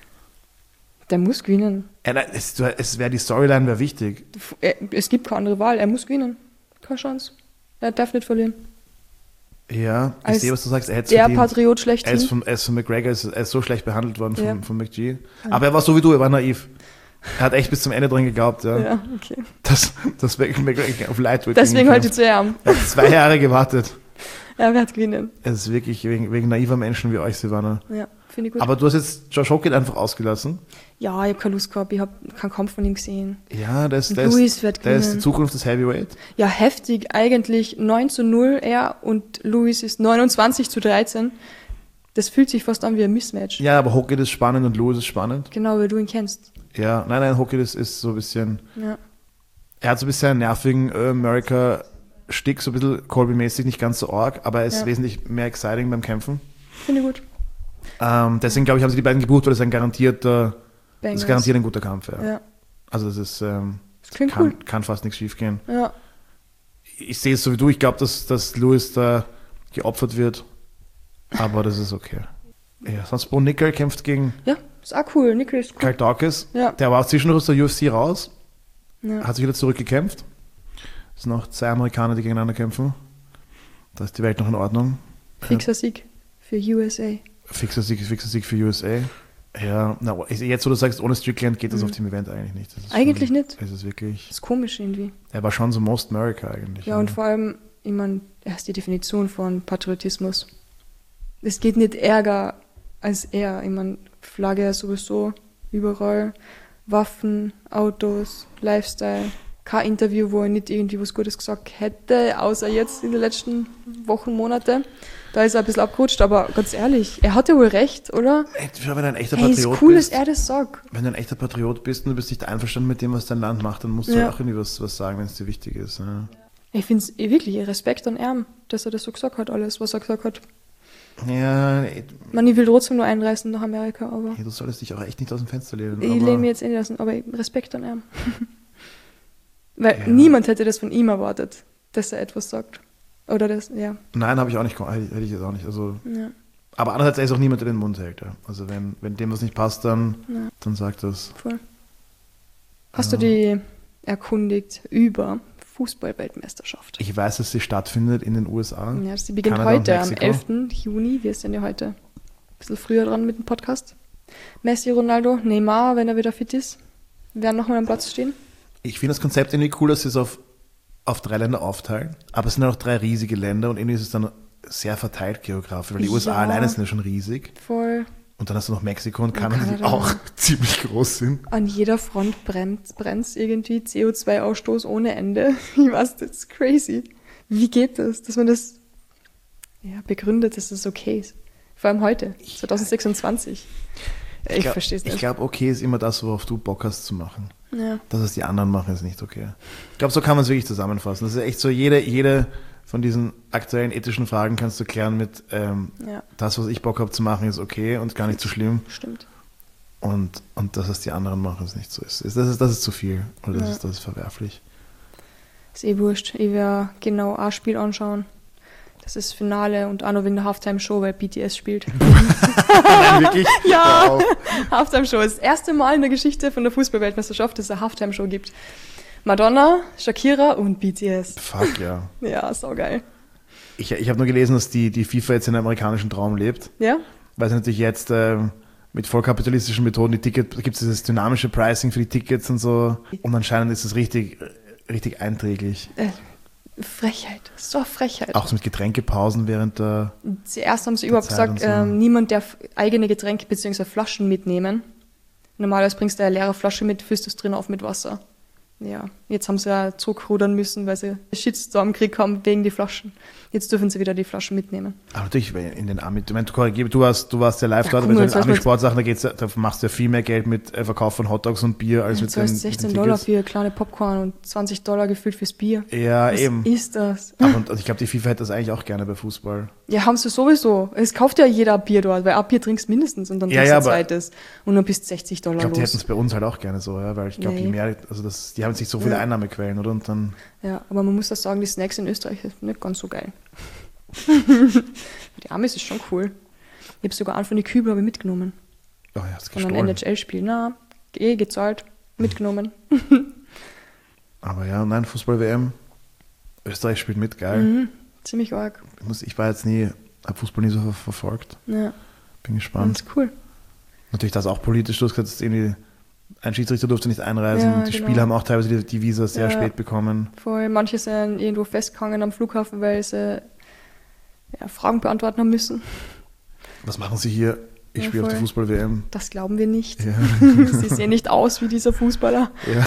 Der muss gewinnen. Die Storyline wäre wichtig. Es gibt keine andere Wahl. Er muss gewinnen. Keine Chance. Er darf nicht verlieren. Ja, ich sehe, was du sagst. Patriot schlechthin. Er ist von McGregor, er ist so schlecht behandelt worden von McGee. Aber er war so wie du, er war naiv. Er hat echt bis zum Ende drin geglaubt. Ja, okay. Das McGregor auf Lightweight. Deswegen heute zu arm. Er hat 2 Jahre gewartet. Er wird gewinnen. Es ist wirklich wegen naiver Menschen wie euch, Silvana. Ja, finde ich gut. Aber du hast jetzt Josh Hockett einfach ausgelassen. Ja, ich habe keine Lust gehabt. Ich habe keinen Kampf von ihm gesehen. Ja, der ist die Zukunft des Heavyweight. Ja, heftig. Eigentlich 9-0 er und Lewis ist 29-13. Das fühlt sich fast an wie ein Mismatch. Ja, aber Hockett ist spannend und Lewis ist spannend. Genau, weil du ihn kennst. Ja, nein, Hockett ist so ein bisschen... Ja. Er hat so ein bisschen einen nervigen America-Stick, so ein bisschen Colby-mäßig, nicht ganz so arg, aber er ist wesentlich mehr exciting beim Kämpfen. Finde ich gut. Deswegen, glaube ich, haben sie die beiden gebucht, weil das ein garantiert ein guter Kampf. Ja. Also das ist... das klingt cool. Kann fast nichts schief gehen. Ja. Ich sehe es so wie du, ich glaube, dass Lewis da geopfert wird, aber das ist okay. Ja, sonst Bo Nickel kämpft gegen... Ja, ist auch cool. Nickel ist cool. Kyle Dawkins, ja. Der war auch zwischendurch aus der UFC raus, ja. Hat sich wieder zurückgekämpft. Es sind noch 2 Amerikaner, die gegeneinander kämpfen. Da ist die Welt noch in Ordnung. Fixer Sieg für USA. Fixer Sieg für USA. Ja, jetzt wo du sagst, ohne Strickland geht das auf dem Event eigentlich nicht. Eigentlich nicht. Es ist wirklich... Das ist komisch irgendwie. Er war schon so Most America eigentlich. Ja, und vor allem, ich meine, er ist die Definition von Patriotismus. Es geht nicht ärger als er. Ich meine, Flagge ja sowieso überall. Waffen, Autos, Lifestyle. Kein Interview, wo er nicht irgendwie was Gutes gesagt hätte, außer jetzt in den letzten Wochen, Monate. Da ist er ein bisschen abgerutscht, aber ganz ehrlich, er hatte wohl recht, oder? Wenn du ein echter Patriot bist. Ist cool, dass er das sagt. Wenn du ein echter Patriot bist und du bist nicht einverstanden mit dem, was dein Land macht, dann musst du auch irgendwie was sagen, wenn es dir wichtig ist. Ja. Ich finde es wirklich Respekt an ihm, dass er das so gesagt hat, alles, was er gesagt hat. Ja, ich will trotzdem nur einreisen nach Amerika, aber... Du solltest dich auch echt nicht aus dem Fenster lehnen. Ich lehne mir jetzt nicht lassen, aber Respekt an ihm. Weil niemand hätte das von ihm erwartet, dass er etwas sagt. Oder das, ja. Nein, habe ich auch nicht, hätte ich jetzt auch nicht. Also, Aber andererseits ist auch niemand, der den Mund hält. Ja. Also wenn dem was nicht passt, dann sagt das. Voll. Hast du die erkundigt über Fußball-Weltmeisterschaft? Ich weiß, dass sie stattfindet in den USA. Ja, sie beginnt Kanada heute, am 11. Juni. Wir sind ja heute ein bisschen früher dran mit dem Podcast. Messi, Ronaldo, Neymar, wenn er wieder fit ist, werden nochmal am Platz stehen. Ich finde das Konzept irgendwie cool, dass sie es auf 3 Länder aufteilen. Aber es sind ja auch 3 riesige Länder und irgendwie ist es dann sehr verteilt geografisch, weil die USA alleine sind ja schon riesig. Voll. Und dann hast du noch Mexiko und Kanada, die auch ziemlich groß sind. An jeder Front brennt irgendwie CO2-Ausstoß ohne Ende. Ich weiß, das ist crazy. Wie geht das, dass man das begründet, dass das okay ist? Vor allem heute, 2026. Ich verstehe es nicht. Ich glaube, okay ist immer das, worauf du Bock hast zu machen. Ja. Das, was die anderen machen, ist nicht okay. Ich glaube, so kann man es wirklich zusammenfassen. Das ist echt so, jede von diesen aktuellen ethischen Fragen kannst du klären mit das, was ich Bock habe zu machen, ist okay und gar nicht so schlimm. Stimmt. Und das, was die anderen machen, ist nicht so. Das ist zu viel oder das ist verwerflich. Ist wurscht. Ich werde genau ein Spiel anschauen. Das ist das Finale und auch noch wegen der Halftime-Show, weil BTS spielt. Nein, wirklich? Ja, Halftime-Show ist das erste Mal in der Geschichte von der Fußball-Weltmeisterschaft, dass es eine Halftime-Show gibt. Madonna, Shakira und BTS. Fuck, ja. Ja, saugeil. Ich habe nur gelesen, dass die FIFA jetzt in einem amerikanischen Traum lebt. Ja? Weil sie natürlich jetzt mit vollkapitalistischen Methoden gibt es dieses dynamische Pricing für die Tickets und so. Und anscheinend ist es richtig einträglich. Frechheit. Das ist doch Frechheit. Auch so mit Getränkepausen während der Zuerst haben sie überhaupt gesagt, so. Niemand darf eigene Getränke bzw. Flaschen mitnehmen. Normalerweise bringst du eine leere Flasche mit, füllst du es drin auf mit Wasser. Ja, jetzt haben sie ja zurückrudern müssen, weil sie einen Shitstorm gekriegt haben wegen die Flaschen. Jetzt dürfen sie wieder die Flaschen mitnehmen. Aber natürlich, in den Ami, du warst ja live dort, aber in den Ami-Sportsachen, da machst du ja viel mehr Geld mit Verkauf von Hotdogs und Bier als mit den $16 für kleine Popcorn und $20 gefühlt fürs Bier. Ja, was eben. Ist das? Und ich glaube, die FIFA hätte das eigentlich auch gerne bei Fußball. Ja, haben sie sowieso. Es kauft ja jeder Bier dort, weil ein Bier trinkst mindestens und dann trinkst du ein zweites. Und dann bist $60 los. Ich glaube, die hätten es bei uns halt auch gerne so, ja, weil ich glaube, je mehr, also die haben sich so viele Einnahmequellen, oder? Und dann ja, aber man muss auch sagen, die Snacks in Österreich sind nicht ganz so geil. Die Amis ist schon cool. Ich habe sogar einen von den Kübel mitgenommen. Oh ja, hast gestohlen. Von einem NHL-Spiel. Na, gezahlt, mitgenommen. Aber ja, nein, Fußball-WM. Österreich spielt mit, geil. Ziemlich arg. Ich war jetzt habe Fußball nie so verfolgt. Ja. Bin gespannt. Ganz cool. Natürlich das auch politisch, du hast gesagt, irgendwie ein Schiedsrichter durfte nicht einreisen. Ja, die Spieler haben auch teilweise die Visa sehr spät bekommen. Voll. Manche sind irgendwo festgehangen am Flughafen, weil sie Fragen beantworten haben müssen. Was machen sie hier? Ich spiele auf der Fußball-WM. Das glauben wir nicht. Ja. Sie sehen nicht aus wie dieser Fußballer. Ja.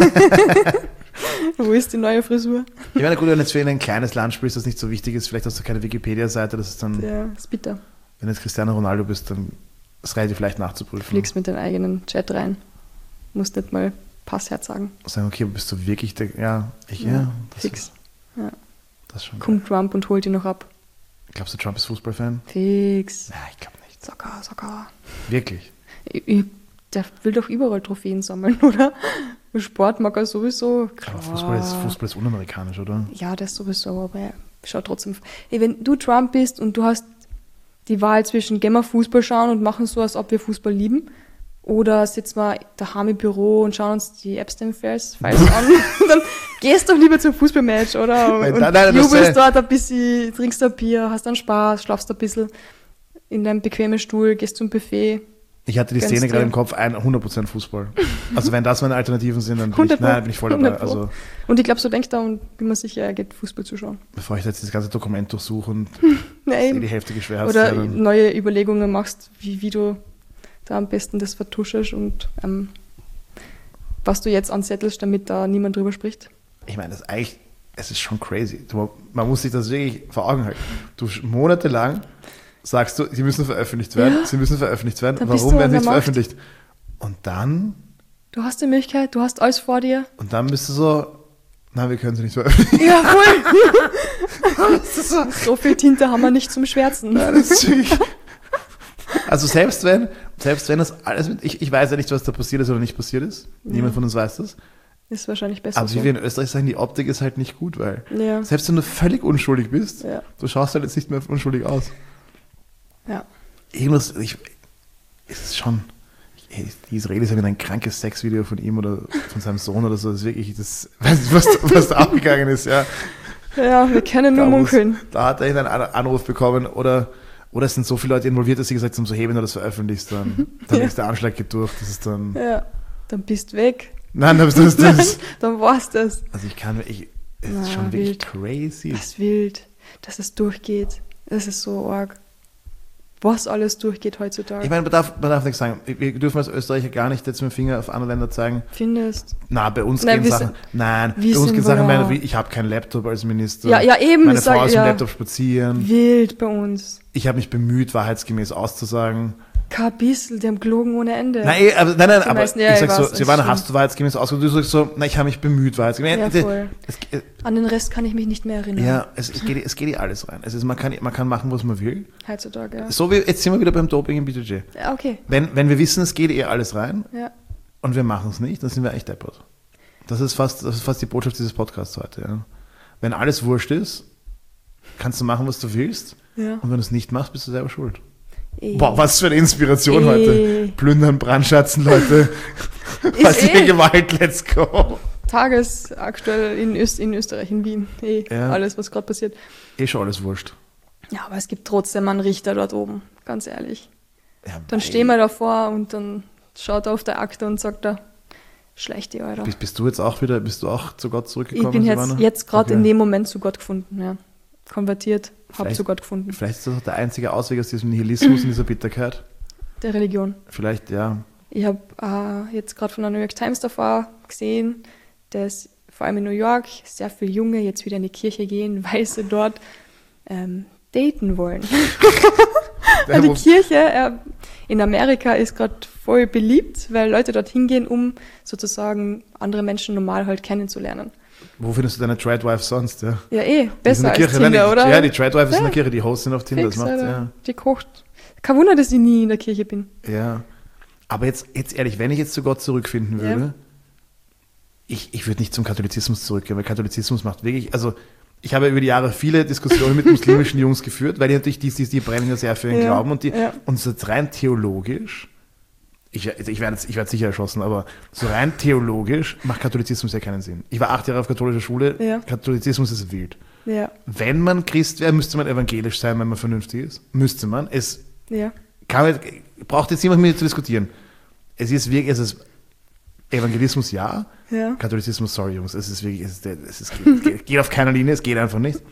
Wo ist die neue Frisur? Ich meine, gut, wenn du jetzt für ein kleines Land spielst, das nicht so wichtig ist, vielleicht hast du keine Wikipedia-Seite, das ist dann... Ja, ist bitter. Wenn du jetzt Cristiano Ronaldo bist, dann ist es relativ leicht nachzuprüfen. Fliegst mit deinem eigenen Chat rein. Musst nicht mal Passwort sagen. Sagen, okay, bist du wirklich der... Das fix. Ist, ja. Das schon kommt Trump und holt ihn noch ab. Glaubst du, Trump ist Fußballfan? Fix. Ja, ich glaube nicht. Sogar. Wirklich? Der will doch überall Trophäen sammeln, oder? Sport mag er sowieso. Klar. Aber Fußball ist unamerikanisch, oder? Ja, das sowieso, aber er schaut trotzdem... wenn du Trump bist und du hast die Wahl zwischen gehen wir Fußball schauen und machen so, als ob wir Fußball lieben, oder sitzen wir daheim im Büro und schauen uns die Epstein-Files an. Dann gehst du doch lieber zum Fußballmatch, oder? Und jubelst dort ein bisschen, trinkst ein Bier, hast dann Spaß, schlafst ein bisschen in deinem bequemen Stuhl, gehst zum Buffet. Ich hatte die Szene gerade im Kopf, 100% Fußball. Also wenn das meine Alternativen sind, dann bin ich voll dabei. Also, und ich glaube, so denkt er und bin mir sicher, er geht Fußball zuschauen. Bevor ich jetzt das ganze Dokument durchsuche und die Hälfte geschwärzt. Oder neue Überlegungen machst, wie du da am besten das vertuschest und was du jetzt anzettelst, damit da niemand drüber spricht. Ich meine, es ist schon crazy. Man muss sich das wirklich vor Augen halten. Du monatelang sagst du, sie müssen veröffentlicht werden, sie müssen veröffentlicht werden. Warum werden sie nicht veröffentlicht? Und dann... Du hast die Möglichkeit, du hast alles vor dir. Und dann bist du so, nein, wir können sie nicht veröffentlichen. Ja, voll. So viel Tinte haben wir nicht zum Schwärzen. Nein, das ist wirklich... Also selbst wenn das alles... Ich weiß ja nicht, was da passiert ist oder nicht passiert ist. Ja. Niemand von uns weiß das. Ist wahrscheinlich besser. Aber wie wir in Österreich sagen, die Optik ist halt nicht gut, weil selbst wenn du völlig unschuldig bist, du schaust halt jetzt nicht mehr unschuldig aus. Ja. irgendwas, es ist schon, die Israelis haben ein krankes Sexvideo von ihm oder von seinem Sohn oder so, das ist wirklich, was da abgegangen ist, ja. Ja, wir können nur munkeln. Da hat er einen Anruf bekommen oder es sind so viele Leute involviert, dass sie gesagt haben, so hey, wenn du das veröffentlichst, dann ist der Anschlag geht durch, das ist dann... Ja, dann bist du weg. Nein, dann bist du das. Dann war's das. Also es ist schon wirklich crazy. Das ist wild, dass es durchgeht. Das ist so arg. Was alles durchgeht heutzutage. Ich meine, man darf nichts sagen. Wir dürfen als Österreicher gar nicht jetzt mit dem Finger auf andere Länder zeigen. Findest? Nein, bei uns gehen Sachen. Nein, bei uns gehen Sachen mehr wie, ich habe keinen Laptop als Minister. Ja, eben. Meine Frau ist mit dem Laptop spazieren. Wild bei uns. Ich habe mich bemüht, wahrheitsgemäß auszusagen. Kein bisschen, die haben gelogen ohne Ende. Nein, aber ich sag so, Silvana, hast du wahrheitsgemäß ausgesagt? Du sagst so, nein, ich habe mich bemüht, wahrheitsgemäß. Ja, voll. An den Rest kann ich mich nicht mehr erinnern. Ja, es geht eh alles rein. Also man kann machen, was man will. Heutzutage, ja. So wie, jetzt sind wir wieder beim Doping im BJJ. Ja, okay. Wenn wir wissen, es geht eh alles rein, ja, und wir machen es nicht, dann sind wir echt deppert. Das ist fast die Botschaft dieses Podcasts heute. Ja. Wenn alles wurscht ist, kannst du machen, was du willst. Ja. Und wenn du es nicht machst, bist du selber schuld. Boah, was für eine Inspiration heute. Plündern, brandschatzen, Leute. Passive Gewalt, let's go. Tagesaktuell in Österreich, in Wien. Alles, was gerade passiert. Schon alles wurscht. Ja, aber es gibt trotzdem einen Richter dort oben, ganz ehrlich. Ja, dann stehen wir davor und dann schaut er auf der Akte und sagt er, schlecht die Eure. Bist du auch zu Gott zurückgekommen? Ich bin jetzt gerade in dem Moment zu Gott gefunden, ja. Konvertiert, habe zu Gott gefunden. Vielleicht ist das auch der einzige Ausweg aus diesem Nihilismus und dieser Bitterkeit. Der Religion. Vielleicht, ja. Ich habe jetzt gerade von der New York Times davor gesehen, dass vor allem in New York sehr viele Junge jetzt wieder in die Kirche gehen, weil sie dort daten wollen. Die Kirche in Amerika ist gerade voll beliebt, weil Leute dort hingehen, um sozusagen andere Menschen normal halt kennenzulernen. Wo findest du deine Tradwife sonst? Ja, besser als Tinder, oder? Ja, die Tradwife ist in der Kirche, die hostet auf Tinder. Fix, das macht, die kocht. Kein Wunder, dass ich nie in der Kirche bin. Ja, aber jetzt ehrlich, wenn ich jetzt zu Gott zurückfinden würde, ich würde nicht zum Katholizismus zurückgehen, weil Katholizismus macht wirklich, also ich habe über die Jahre viele Diskussionen mit muslimischen Jungs geführt, weil die natürlich die brennen ja sehr für ihren Glauben und so rein theologisch, ich werde sicher erschossen, aber so rein theologisch macht Katholizismus ja keinen Sinn. Ich war 8 Jahre auf katholischer Schule, Katholizismus ist wild. Ja. Wenn man Christ wäre, müsste man evangelisch sein, wenn man vernünftig ist. Müsste man. Braucht jetzt niemand mit mir zu diskutieren. Es ist Evangelismus ja. Katholizismus, sorry Jungs, es ist wirklich, geht auf keiner Linie, es geht einfach nicht.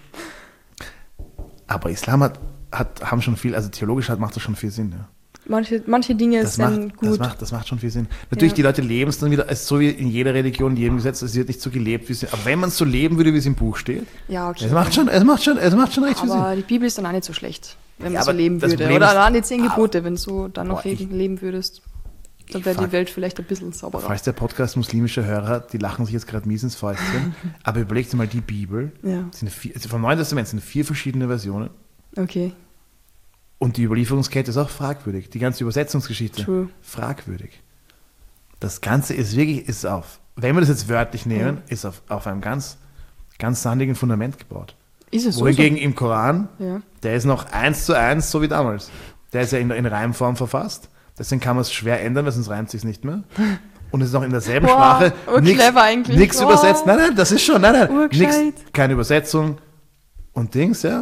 Aber Islam haben schon viel, also theologisch macht das schon viel Sinn, ja. Manche Dinge sind gut. Das macht schon viel Sinn. Natürlich, die Leute leben es dann wieder, so wie in jeder Religion, in jedem Gesetz, es wird nicht so gelebt, wie es, aber wenn man es so leben würde, wie es im Buch steht, es macht schon recht viel Sinn. Aber die Bibel ist dann auch nicht so schlecht, wenn man so leben würde. Oder allein die 10 Gebote, wenn du dann noch leben würdest. Dann wäre die Welt vielleicht ein bisschen sauberer. Falls der Podcast muslimischer Hörer, die lachen sich jetzt gerade mies ins Fäustchen, aber überlegt mal, die Bibel, vom Neuen Testament sind 4 verschiedene Versionen. Okay. Und die Überlieferungskette ist auch fragwürdig. Die ganze Übersetzungsgeschichte, fragwürdig. Das Ganze ist wirklich, wenn wir das jetzt wörtlich nehmen, ist auf einem ganz, ganz sandigen Fundament gebaut. Ist es so? Wohingegen im Koran, der ist noch 1:1, so wie damals. Der ist ja in Reimform verfasst. Deswegen kann man es schwer ändern, weil sonst reimt es sich nicht mehr. Und es ist noch in derselben Sprache. Nichts übersetzt. Nein, das ist schon. Nein. Keine Übersetzung. Und Dings, ja.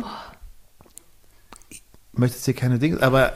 Ich möchte jetzt hier keine Dinge, aber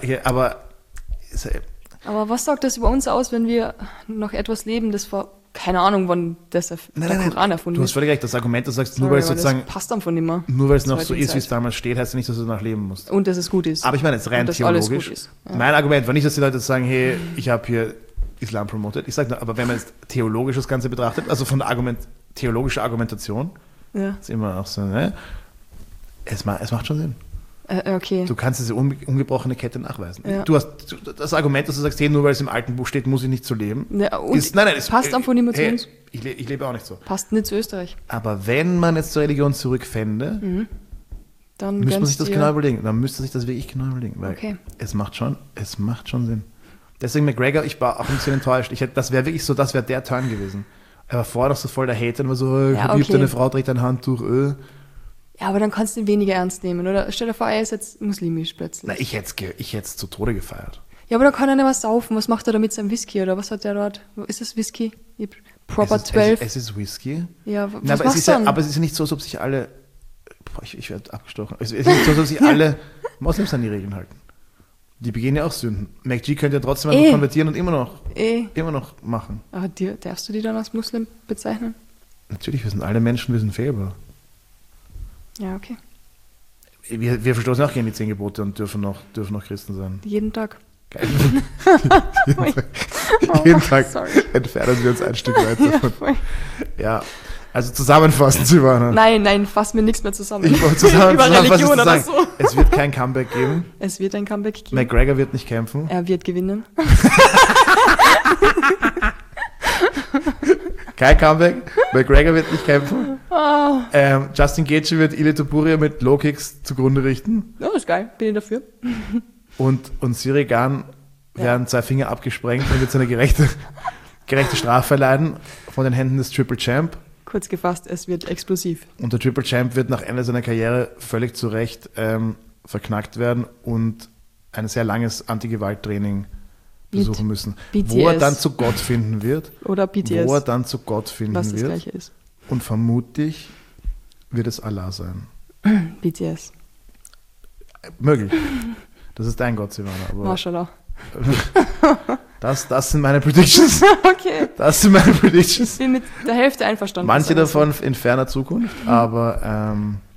was sagt das über uns aus, wenn wir noch etwas leben, das vor, keine Ahnung, wann der Koran erfunden ist? Du hast völlig recht, das Argument, du sagst, nur weil es sozusagen, das passt einfach nicht mehr. Nur weil es noch so ist, wie es damals steht, heißt ja nicht, dass du danach leben musst. Und dass es gut ist. Aber ich meine jetzt rein theologisch. Mein Argument war nicht, dass die Leute sagen, hey, ich habe hier Islam promotet. Ich sage nur, aber wenn man jetzt theologisch das Ganze betrachtet, also von der theologischen Argumentation, ist immer auch so, ne? Es macht schon Sinn. Okay. Du kannst diese ungebrochene Kette nachweisen. Ja. Du hast das Argument, dass du sagst, hey, nur weil es im alten Buch steht, muss ich nicht so leben. Ja, es passt einfach nicht mehr zu uns. Ich lebe auch nicht so. Passt nicht zu Österreich. Aber wenn man jetzt zur Religion zurückfände, dann müsste man sich das genau überlegen. Dann müsste sich das wirklich genau überlegen. Weil es macht schon Sinn. Deswegen McGregor, ich war auch ein bisschen enttäuscht. Das wäre wirklich so, das wäre der Turn gewesen. Er war vorher noch so voll der Hater und war so, verliebt deine Frau, trägt ein Handtuch, Ja, aber dann kannst du ihn weniger ernst nehmen, oder? Stell dir vor, er ist jetzt muslimisch plötzlich. Na, ich hätte es zu Tode gefeiert. Ja, aber dann kann er nicht mehr saufen. Was macht er da mit seinem Whisky, oder was hat der dort? Ist das Whisky? Proper 12? Es ist Whisky. Ja, was aber es ist ja nicht so, als ob sich alle... Boah, ich werde abgestochen. Es ist nicht so, als ob sich alle Moslems an die Regeln halten. Die begehen ja auch Sünden. MacG könnte ja trotzdem einfach konvertieren und immer noch machen. Aber darfst du die dann als Muslim bezeichnen? Natürlich, wir sind alle Menschen, wir sind fehlbar. Ja, okay. Wir verstoßen auch gegen die 10 Gebote und dürfen noch Christen sein. Jeden Tag. Geil. jeden Tag entfernen wir uns ein Stück weiter. Ja, also zusammenfassend, Silvana. Nein, fass mir nichts mehr zusammen. Ich wollte zusammenfassen oder so. Es wird kein Comeback geben. Es wird ein Comeback geben. McGregor wird nicht kämpfen. Er wird gewinnen. Kein Comeback. McGregor wird nicht kämpfen. Justin Gaethje wird Ilia Topuria mit Low-Kicks zugrunde richten. Ja, ist geil. Bin ich dafür. Und Cyril Gahn werden 2 Finger abgesprengt und wird seine gerechte Strafe erleiden von den Händen des Triple Champ. Kurz gefasst, es wird explosiv. Und der Triple Champ wird nach Ende seiner Karriere völlig zu Recht verknackt werden und ein sehr langes Anti-Gewalt-Training besuchen müssen. BTS. Wo er dann zu Gott finden wird. Oder BTS. Wo er dann zu Gott finden was wird. Das Gleiche ist. Und vermutlich wird es Allah sein. BTS. Möglich. Das ist dein Gott, Silvana. Mashallah. Das sind meine Predictions. Okay. Das sind meine Predictions. Ich bin mit der Hälfte einverstanden. Manche davon in ferner Zukunft, aber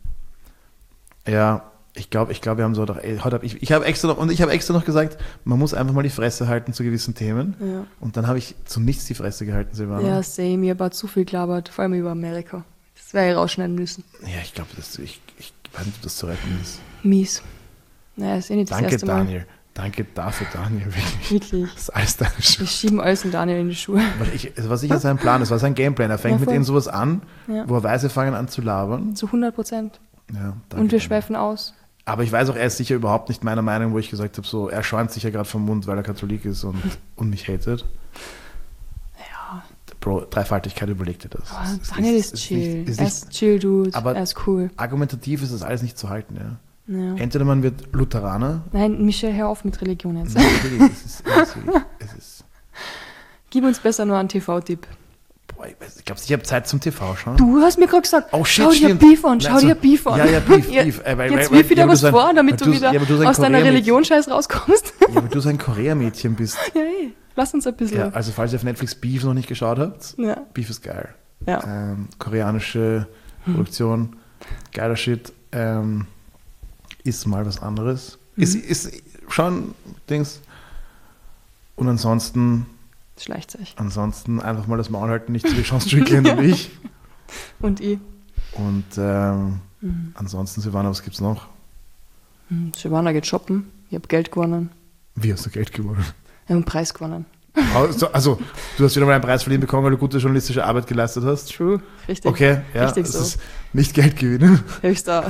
ja, ich glaube, wir haben so doch. Ich habe extra noch gesagt, man muss einfach mal die Fresse halten zu gewissen Themen. Ja. Und dann habe ich zu nichts die Fresse gehalten, Silvana. Ja, same. Ihr habt zu viel gelabert, vor allem über Amerika. Das wäre ich rausschneiden müssen. Ja, ich glaube, ich weiß nicht, ob das zu retten ist. Mies. Naja, ist eh nicht das erste Mal. Daniel. Danke dafür, Daniel. Wirklich. Das ist alles deine Schuld. Wir schieben alles in Daniel in die Schuhe. Was sicher sein Plan, das war sein Gameplan. Er fängt mit ihnen sowas an, wo er weiß, wir fangen an zu labern. Zu 100%. Ja, und wir schweifen aus. Aber ich weiß auch, er ist sicher überhaupt nicht meiner Meinung, wo ich gesagt habe, so, er schäumt sich ja gerade vom Mund, weil er Katholik ist und mich hatet. Ja. Bro, Dreifaltigkeit überlegt dir das. Daniel ist chill. Er ist chill, Dude. Aber er ist cool. Argumentativ ist das alles nicht zu halten, ja. Ja. Entweder man wird Lutheraner. Nein, Michel, hör auf mit Religion jetzt. Es ist. Gib uns besser nur einen TV-Tipp. Boah, ich glaube, ich habe Zeit zum TV schauen. Du hast mir gerade gesagt, oh, shit, schau dir Beef an, schau dir Beef an. Ja, Beef. Jetzt wirf wieder was vor, damit du wieder aus deiner Religion-Scheiß rauskommst. Ja, aber du so ein Korea-Mädchen bist. Ja, lass uns ein bisschen. Ja, also falls ihr auf Netflix Beef noch nicht geschaut habt, Beef ist geil. Ja. Koreanische Produktion, geiler Shit. Ist mal was anderes. Ist schon Dings. Und ansonsten schleicht sich. Ansonsten einfach mal das Maul halten, nicht so wie Sean Strickland und ich. Und ich. Und ansonsten, Silvana, was gibt's noch? Silvana geht shoppen. Ich habe Geld gewonnen. Wie hast du Geld gewonnen? Ich habe einen Preis gewonnen. Also, du hast wieder mal einen Preis verliehen bekommen, weil du gute journalistische Arbeit geleistet hast? True, richtig. Okay, ja, richtig das so. Ist nicht Geld gewinnen. Höchster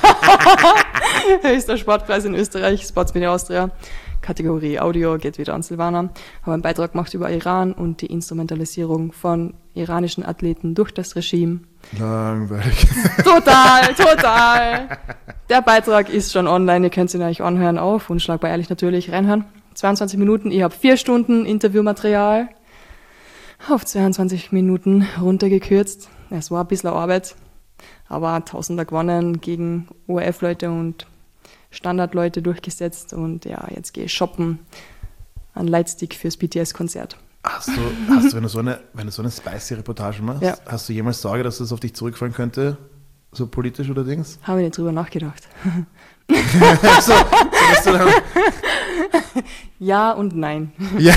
Sportpreis in Österreich, Sportsmedia Austria. Kategorie Audio geht wieder an Silvana. Habe einen Beitrag gemacht über Iran und die Instrumentalisierung von iranischen Athleten durch das Regime. Langweilig. Total. Der Beitrag ist schon online, ihr könnt ihn euch anhören auf Unschlagbar ehrlich natürlich reinhören. 22 Minuten, ich habe 4 Stunden Interviewmaterial auf 22 Minuten runtergekürzt. Es war ein bisschen Arbeit, aber Tausender gewonnen gegen ORF-Leute und Standardleute durchgesetzt und ja, jetzt gehe ich shoppen. Ein Lightstick fürs BTS-Konzert. Hast du, wenn du so eine spicy Reportage machst, hast du jemals Sorge, dass das auf dich zurückfallen könnte? So politisch oder Dings? Habe ich nicht drüber nachgedacht. Ja und nein. Ja.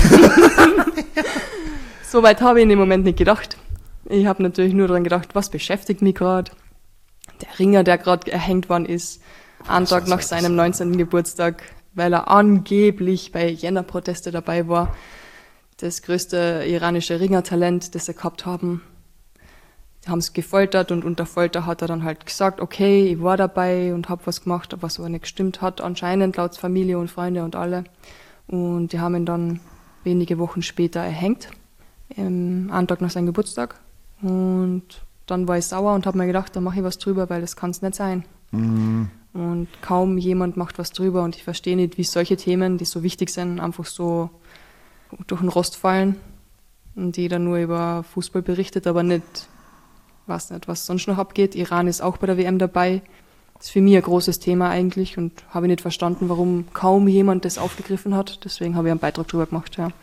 Soweit habe ich in dem Moment nicht gedacht. Ich habe natürlich nur daran gedacht, was beschäftigt mich gerade. Der Ringer, der gerade erhängt worden ist, einen Tag nach seinem 19. Geburtstag, weil er angeblich bei Jänner-Proteste dabei war. Das größte iranische Ringertalent, das sie gehabt haben. Die haben es gefoltert und unter Folter hat er dann halt gesagt, okay, ich war dabei und habe was gemacht, was aber nicht gestimmt hat, anscheinend laut Familie und Freunde und alle. Und die haben ihn dann wenige Wochen später erhängt, einen Tag nach seinem Geburtstag. Und dann war ich sauer und habe mir gedacht, da mache ich was drüber, weil das kann es nicht sein. Und kaum jemand macht was drüber und ich verstehe nicht, wie solche Themen, die so wichtig sind, einfach so durch den Rost fallen und jeder nur über Fußball berichtet, aber nicht, weiß nicht, was sonst noch abgeht. Iran ist auch bei der WM dabei. Das ist für mich ein großes Thema eigentlich und habe nicht verstanden, warum kaum jemand das aufgegriffen hat. Deswegen habe ich einen Beitrag drüber gemacht, ja.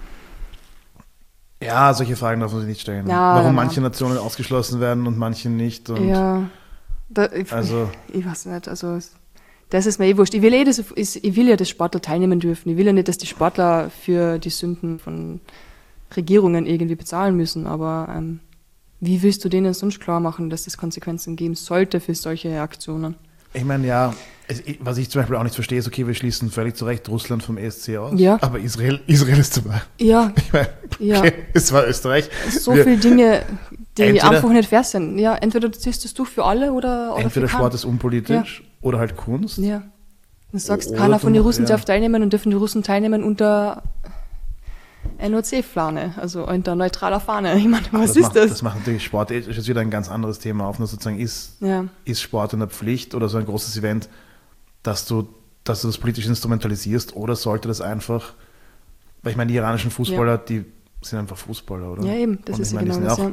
Ja, solche Fragen darf man sich nicht stellen. Ja, warum manche Nationen ausgeschlossen werden und manche nicht. Und ja, ich weiß nicht, also das ist mir eh wurscht. Ich will ja, dass Sportler teilnehmen dürfen. Ich will ja nicht, dass die Sportler für die Sünden von Regierungen irgendwie bezahlen müssen, aber wie willst du denen sonst klar machen, dass es Konsequenzen geben sollte für solche Aktionen? Ich meine, ja, was ich zum Beispiel auch nicht verstehe, ist, okay, wir schließen völlig zu Recht Russland vom ESC aus, ja. Aber Israel ist dabei. Ja. Ich meine, okay, ja. Es war Österreich. So viele Dinge, die einfach nicht fair sind. Ja, entweder du ziehst das durch für alle oder entweder Sport ist unpolitisch oder halt Kunst. Ja. Du sagst, keiner von den Russen darf teilnehmen und dürfen die Russen teilnehmen unter NOC-Fahne, also unter neutraler Fahne. Ich meine, was ist das? Das macht natürlich Sport, ist jetzt wieder ein ganz anderes Thema auf, nur sozusagen ist Sport eine Pflicht oder so ein großes Event, dass du das politisch instrumentalisierst oder sollte das einfach, weil ich meine, die iranischen Fußballer, die sind einfach Fußballer, oder? Ja, eben, das ist ja genau das, ja.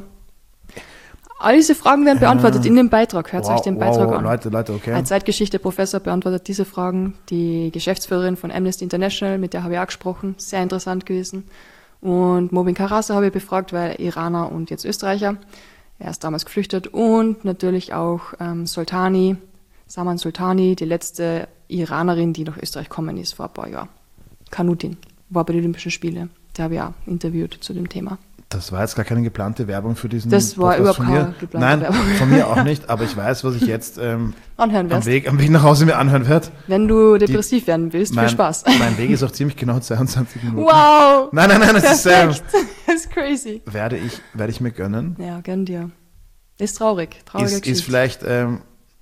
All diese Fragen werden beantwortet in dem Beitrag. Hört euch den Beitrag an. Leute, okay. Ein Zeitgeschichte-Professor beantwortet diese Fragen. Die Geschäftsführerin von Amnesty International, mit der habe ich auch gesprochen, sehr interessant gewesen. Und Mobin Karasa habe ich befragt, weil Iraner und jetzt Österreicher. Er ist damals geflüchtet. Und natürlich auch Saman Sultani, die letzte Iranerin, die nach Österreich gekommen ist vor ein paar Jahren. Kanutin, war bei den Olympischen Spielen. Der habe ich auch interviewt zu dem Thema. Das war jetzt gar keine geplante Werbung für diesen Das war überhaupt keine geplante Werbung. Nein, von mir auch nicht, aber ich weiß, was ich jetzt anhören am Weg nach Hause mir anhören werde. Wenn du depressiv werden willst, viel Spaß. Mein Weg ist auch ziemlich genau 22 Minuten. Wow! Nein, das ist crazy. Werde ich mir gönnen. Ja, gönn dir. Ist traurig. Ist vielleicht, aber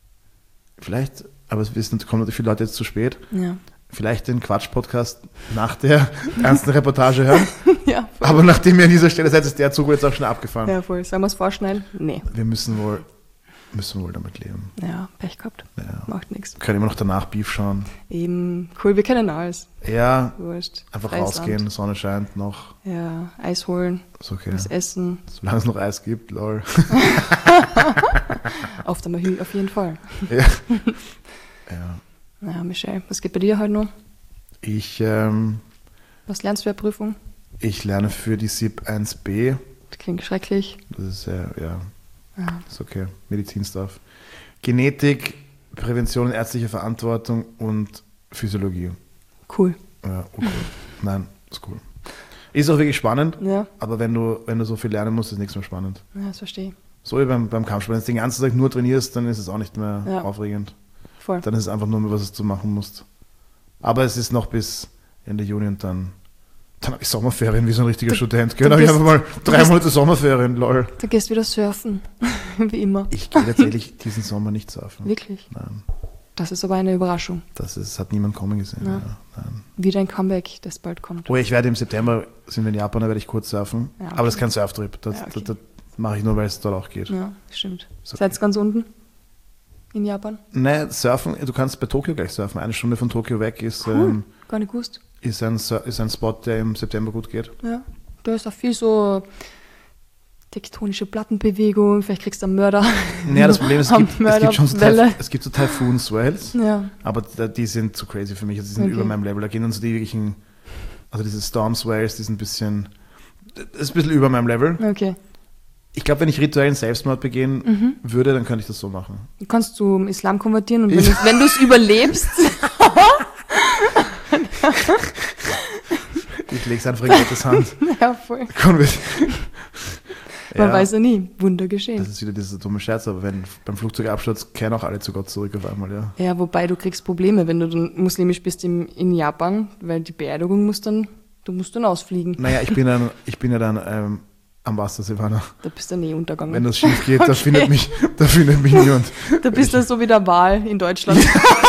es kommen natürlich viele Leute jetzt zu spät. Ja. Vielleicht den Quatsch-Podcast nach der ernsten Reportage hören. Ja, voll. Aber nachdem ihr an dieser Stelle seid, ist der Zug jetzt auch schon abgefahren. Ja, voll. Sollen wir es vorschneiden? Nee. Wir müssen wohl damit leben. Ja, Pech gehabt. Ja. Macht nichts. Wir können immer noch danach Beef schauen. Eben, cool, wir kennen alles. Ja, wurscht. Einfach rausgehen, Sonne scheint noch. Ja, Eis holen. Ist okay. Was essen. Solange es noch Eis gibt, lol. Auf der Mahü auf jeden Fall. Ja. Naja, Michelle, was geht bei dir heute noch? Was lernst du für eine Prüfung? Ich lerne für die SIP 1b. Das klingt schrecklich. Das ist ist okay. Medizinstuff. Genetik, Prävention, ärztliche Verantwortung und Physiologie. Cool. Ja, okay. Nein, ist cool. Ist auch wirklich spannend, aber wenn du so viel lernen musst, ist nichts mehr spannend. Ja, das verstehe ich. So wie beim Kampfsport. Wenn du den ganzen Tag nur trainierst, dann ist es auch nicht mehr aufregend. Voll. Dann ist es einfach nur, was du machen musst. Aber es ist noch bis Ende Juni und dann habe ich Sommerferien wie so ein richtiger Student. Genau, ich habe mal 3 Monate Sommerferien, lol. Du gehst wieder surfen, wie immer. Ich gehe tatsächlich diesen Sommer nicht surfen. Wirklich? Nein. Das ist aber eine Überraschung. Das hat niemand kommen gesehen. Ja. Nein. Wieder ein Comeback, das bald kommt. Oh, ich werde im September, sind wir in Japan, da werde ich kurz surfen. Ja, okay. Aber das ist kein Surftrip. Das mache ich nur, weil es dort auch geht. Ja, stimmt. So. Seid ihr ganz unten? In Japan? Nein, surfen, du kannst bei Tokio gleich surfen. 1 Stunde von Tokio weg ist, cool. Gar nicht gewusst. Ist ein Spot, der im September gut geht. Ja, da ist auch viel so tektonische Plattenbewegung, vielleicht kriegst du einen Mörder. Naja, das Problem ist, es gibt so Typhoon-Swells, aber die sind zu crazy für mich, also die sind über meinem Level. Da gehen dann so die wirklichen, also diese Storm-Swells, die sind das ist ein bisschen über meinem Level. Okay. Ich glaube, wenn ich rituellen Selbstmord begehen würde, dann könnte ich das so machen. Kannst du im Islam konvertieren und wenn du es überlebst... Ich lege es einfach in Gottes Hand. Ja, voll. Man weiß ja nie. Wunder geschehen. Das ist wieder dieser dumme Scherz, aber beim Flugzeugabsturz kehren auch alle zu Gott zurück auf einmal, ja. Ja, wobei du kriegst Probleme, wenn du dann muslimisch bist in Japan, weil die Beerdigung du musst dann ausfliegen. Naja, ich bin ja dann am Wasser, Silvana. Da bist du nie untergegangen. Wenn das schief geht, da findet mich niemand. Da bist du so wie der Wal in Deutschland.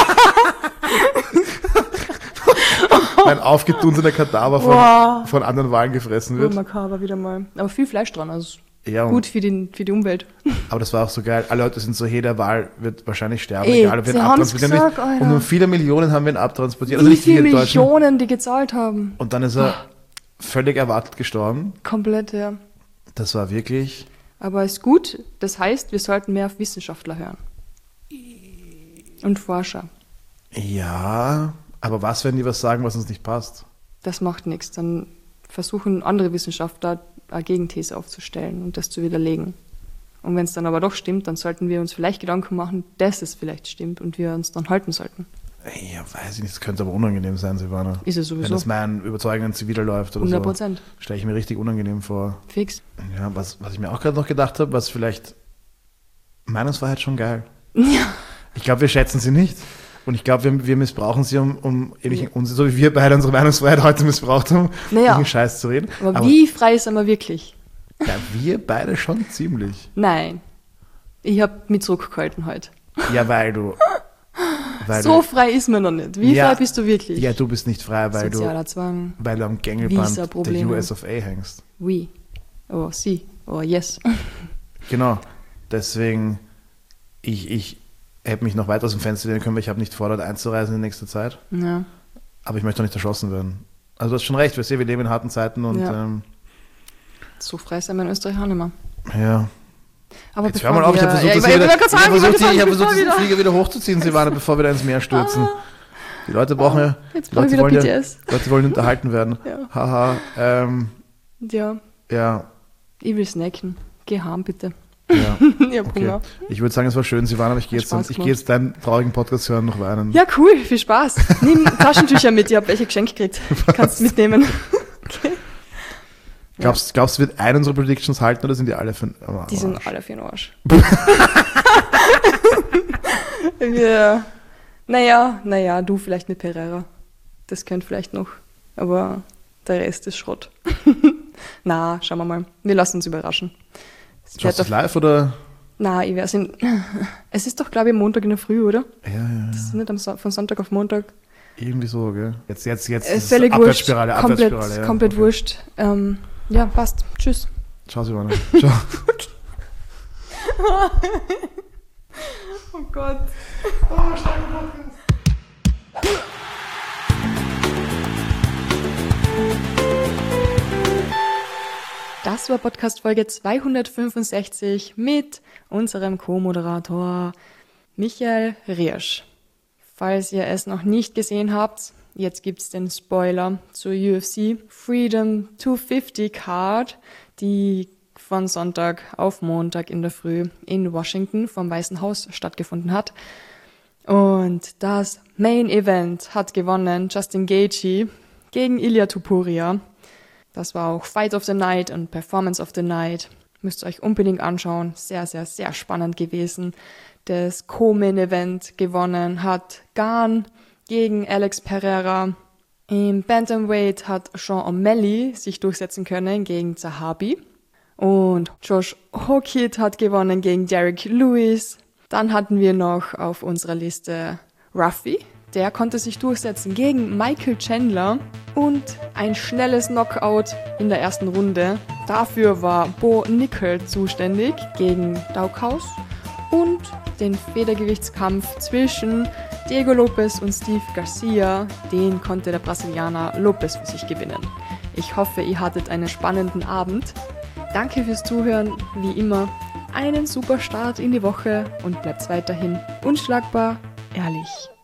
Ein aufgedunsener Kadaver von anderen Walen gefressen wird. Makaber wieder mal. Aber viel Fleisch dran, also gut für die Umwelt. Aber das war auch so geil. Alle Leute sind so, hey, der Wal wird wahrscheinlich sterben, egal ob wir ihn abtransportieren. Und nur viele Millionen haben wir ihn abtransportiert. Also nicht viele Millionen, die gezahlt haben. Und dann ist er völlig erwartet gestorben. Komplett, ja. Das war wirklich... Aber ist gut. Das heißt, wir sollten mehr auf Wissenschaftler hören. Und Forscher. Ja, aber was, wenn die was sagen, was uns nicht passt? Das macht nichts. Dann versuchen andere Wissenschaftler eine Gegenthese aufzustellen und das zu widerlegen. Und wenn es dann aber doch stimmt, dann sollten wir uns vielleicht Gedanken machen, dass es vielleicht stimmt und wir uns dann halten sollten. Ja, weiß ich nicht, das könnte aber unangenehm sein, Silvana. Ist es sowieso. Wenn das meinen Überzeugungen zuwiderläuft oder 100%. so. Stelle ich mir richtig unangenehm vor. Fix. Ja, was ich mir auch gerade noch gedacht habe, was vielleicht Meinungsfreiheit schon geil. Ja. Ich glaube, wir schätzen sie nicht. Und ich glaube, wir missbrauchen sie, um ähnlichen Unsinn, so wie wir beide unsere Meinungsfreiheit heute missbraucht haben, um Scheiß zu reden. Aber wie frei sind wir wirklich? Ja, wir beide schon ziemlich. Nein. Ich habe mich zurückgehalten heute. Ja, weil du... So frei ist man noch nicht. Wie frei bist du wirklich? Ja, du bist nicht frei, weil Sozialer Zwang, du am Gängelband der US of A hängst. Oui. Oh, sie. Oh, yes. Genau. Deswegen, ich hätte mich noch weiter aus dem Fenster lehnen können, weil ich habe nicht vor, dort einzureisen in nächster Zeit. Ja. Aber ich möchte doch nicht erschossen werden. Also du hast schon recht, wir leben in harten Zeiten und... so frei sind wir in Österreich auch nicht mehr. Ja. Aber jetzt hör mal auf, ich habe versucht, diesen Flieger wieder hochzuziehen, Silvana, bevor wir da ins Meer stürzen. Die Leute brauchen Leute wollen unterhalten werden. Ja. Haha. Ja. Ich will snacken. Geh heim, bitte. Ja. Ich hab Hunger. Ich würde sagen, es war schön, Silvana, aber ich gehe jetzt deinen traurigen Podcast hören, noch weinen. Ja, cool, viel Spaß. Nimm Taschentücher mit, ich habe welche geschenkt gekriegt. Kannst mitnehmen. Okay. Glaubst du, wird einer unserer Predictions halten oder sind die alle für den Arsch? Die sind alle für den Arsch. Naja, du vielleicht mit Pereira. Das könnte vielleicht noch. Aber der Rest ist Schrott. Na, schauen wir mal. Wir lassen uns überraschen. Schaust du es live oder? Na, es ist doch, glaube ich, Montag in der Früh, oder? Ja. Das ist nicht von Sonntag auf Montag. Irgendwie so, gell? Jetzt ist völlig Abwärtsspirale. Komplett wurscht. Ja, passt. Tschüss. Ciao, Silvana. Ciao. Oh Gott. Das war Podcast Folge 265 mit unserem Co-Moderator Michael Riersch. Falls ihr es noch nicht gesehen habt, jetzt gibt's den Spoiler zur UFC Freedom 250 Card, die von Sonntag auf Montag in der Früh in Washington vom Weißen Haus stattgefunden hat. Und das Main Event hat gewonnen Justin Gaethje gegen Ilia Topuria. Das war auch Fight of the Night und Performance of the Night. Müsst ihr euch unbedingt anschauen. Sehr, sehr, sehr spannend gewesen. Das Co-Main Event gewonnen hat Gane gegen Alex Pereira. Im Bantamweight hat Sean O'Malley sich durchsetzen können gegen Zahabi. Und Josh Hokit hat gewonnen gegen Derek Lewis. Dann hatten wir noch auf unserer Liste Ruffy. Der konnte sich durchsetzen gegen Michael Chandler. Und ein schnelles Knockout in der ersten Runde. Dafür war Bo Nickel zuständig gegen Daukaus. Und den Federgewichtskampf zwischen Diego Lopez und Steve Garcia, den konnte der Brasilianer Lopez für sich gewinnen. Ich hoffe, ihr hattet einen spannenden Abend. Danke fürs Zuhören, wie immer. Einen super Start in die Woche und bleibt weiterhin unschlagbar ehrlich.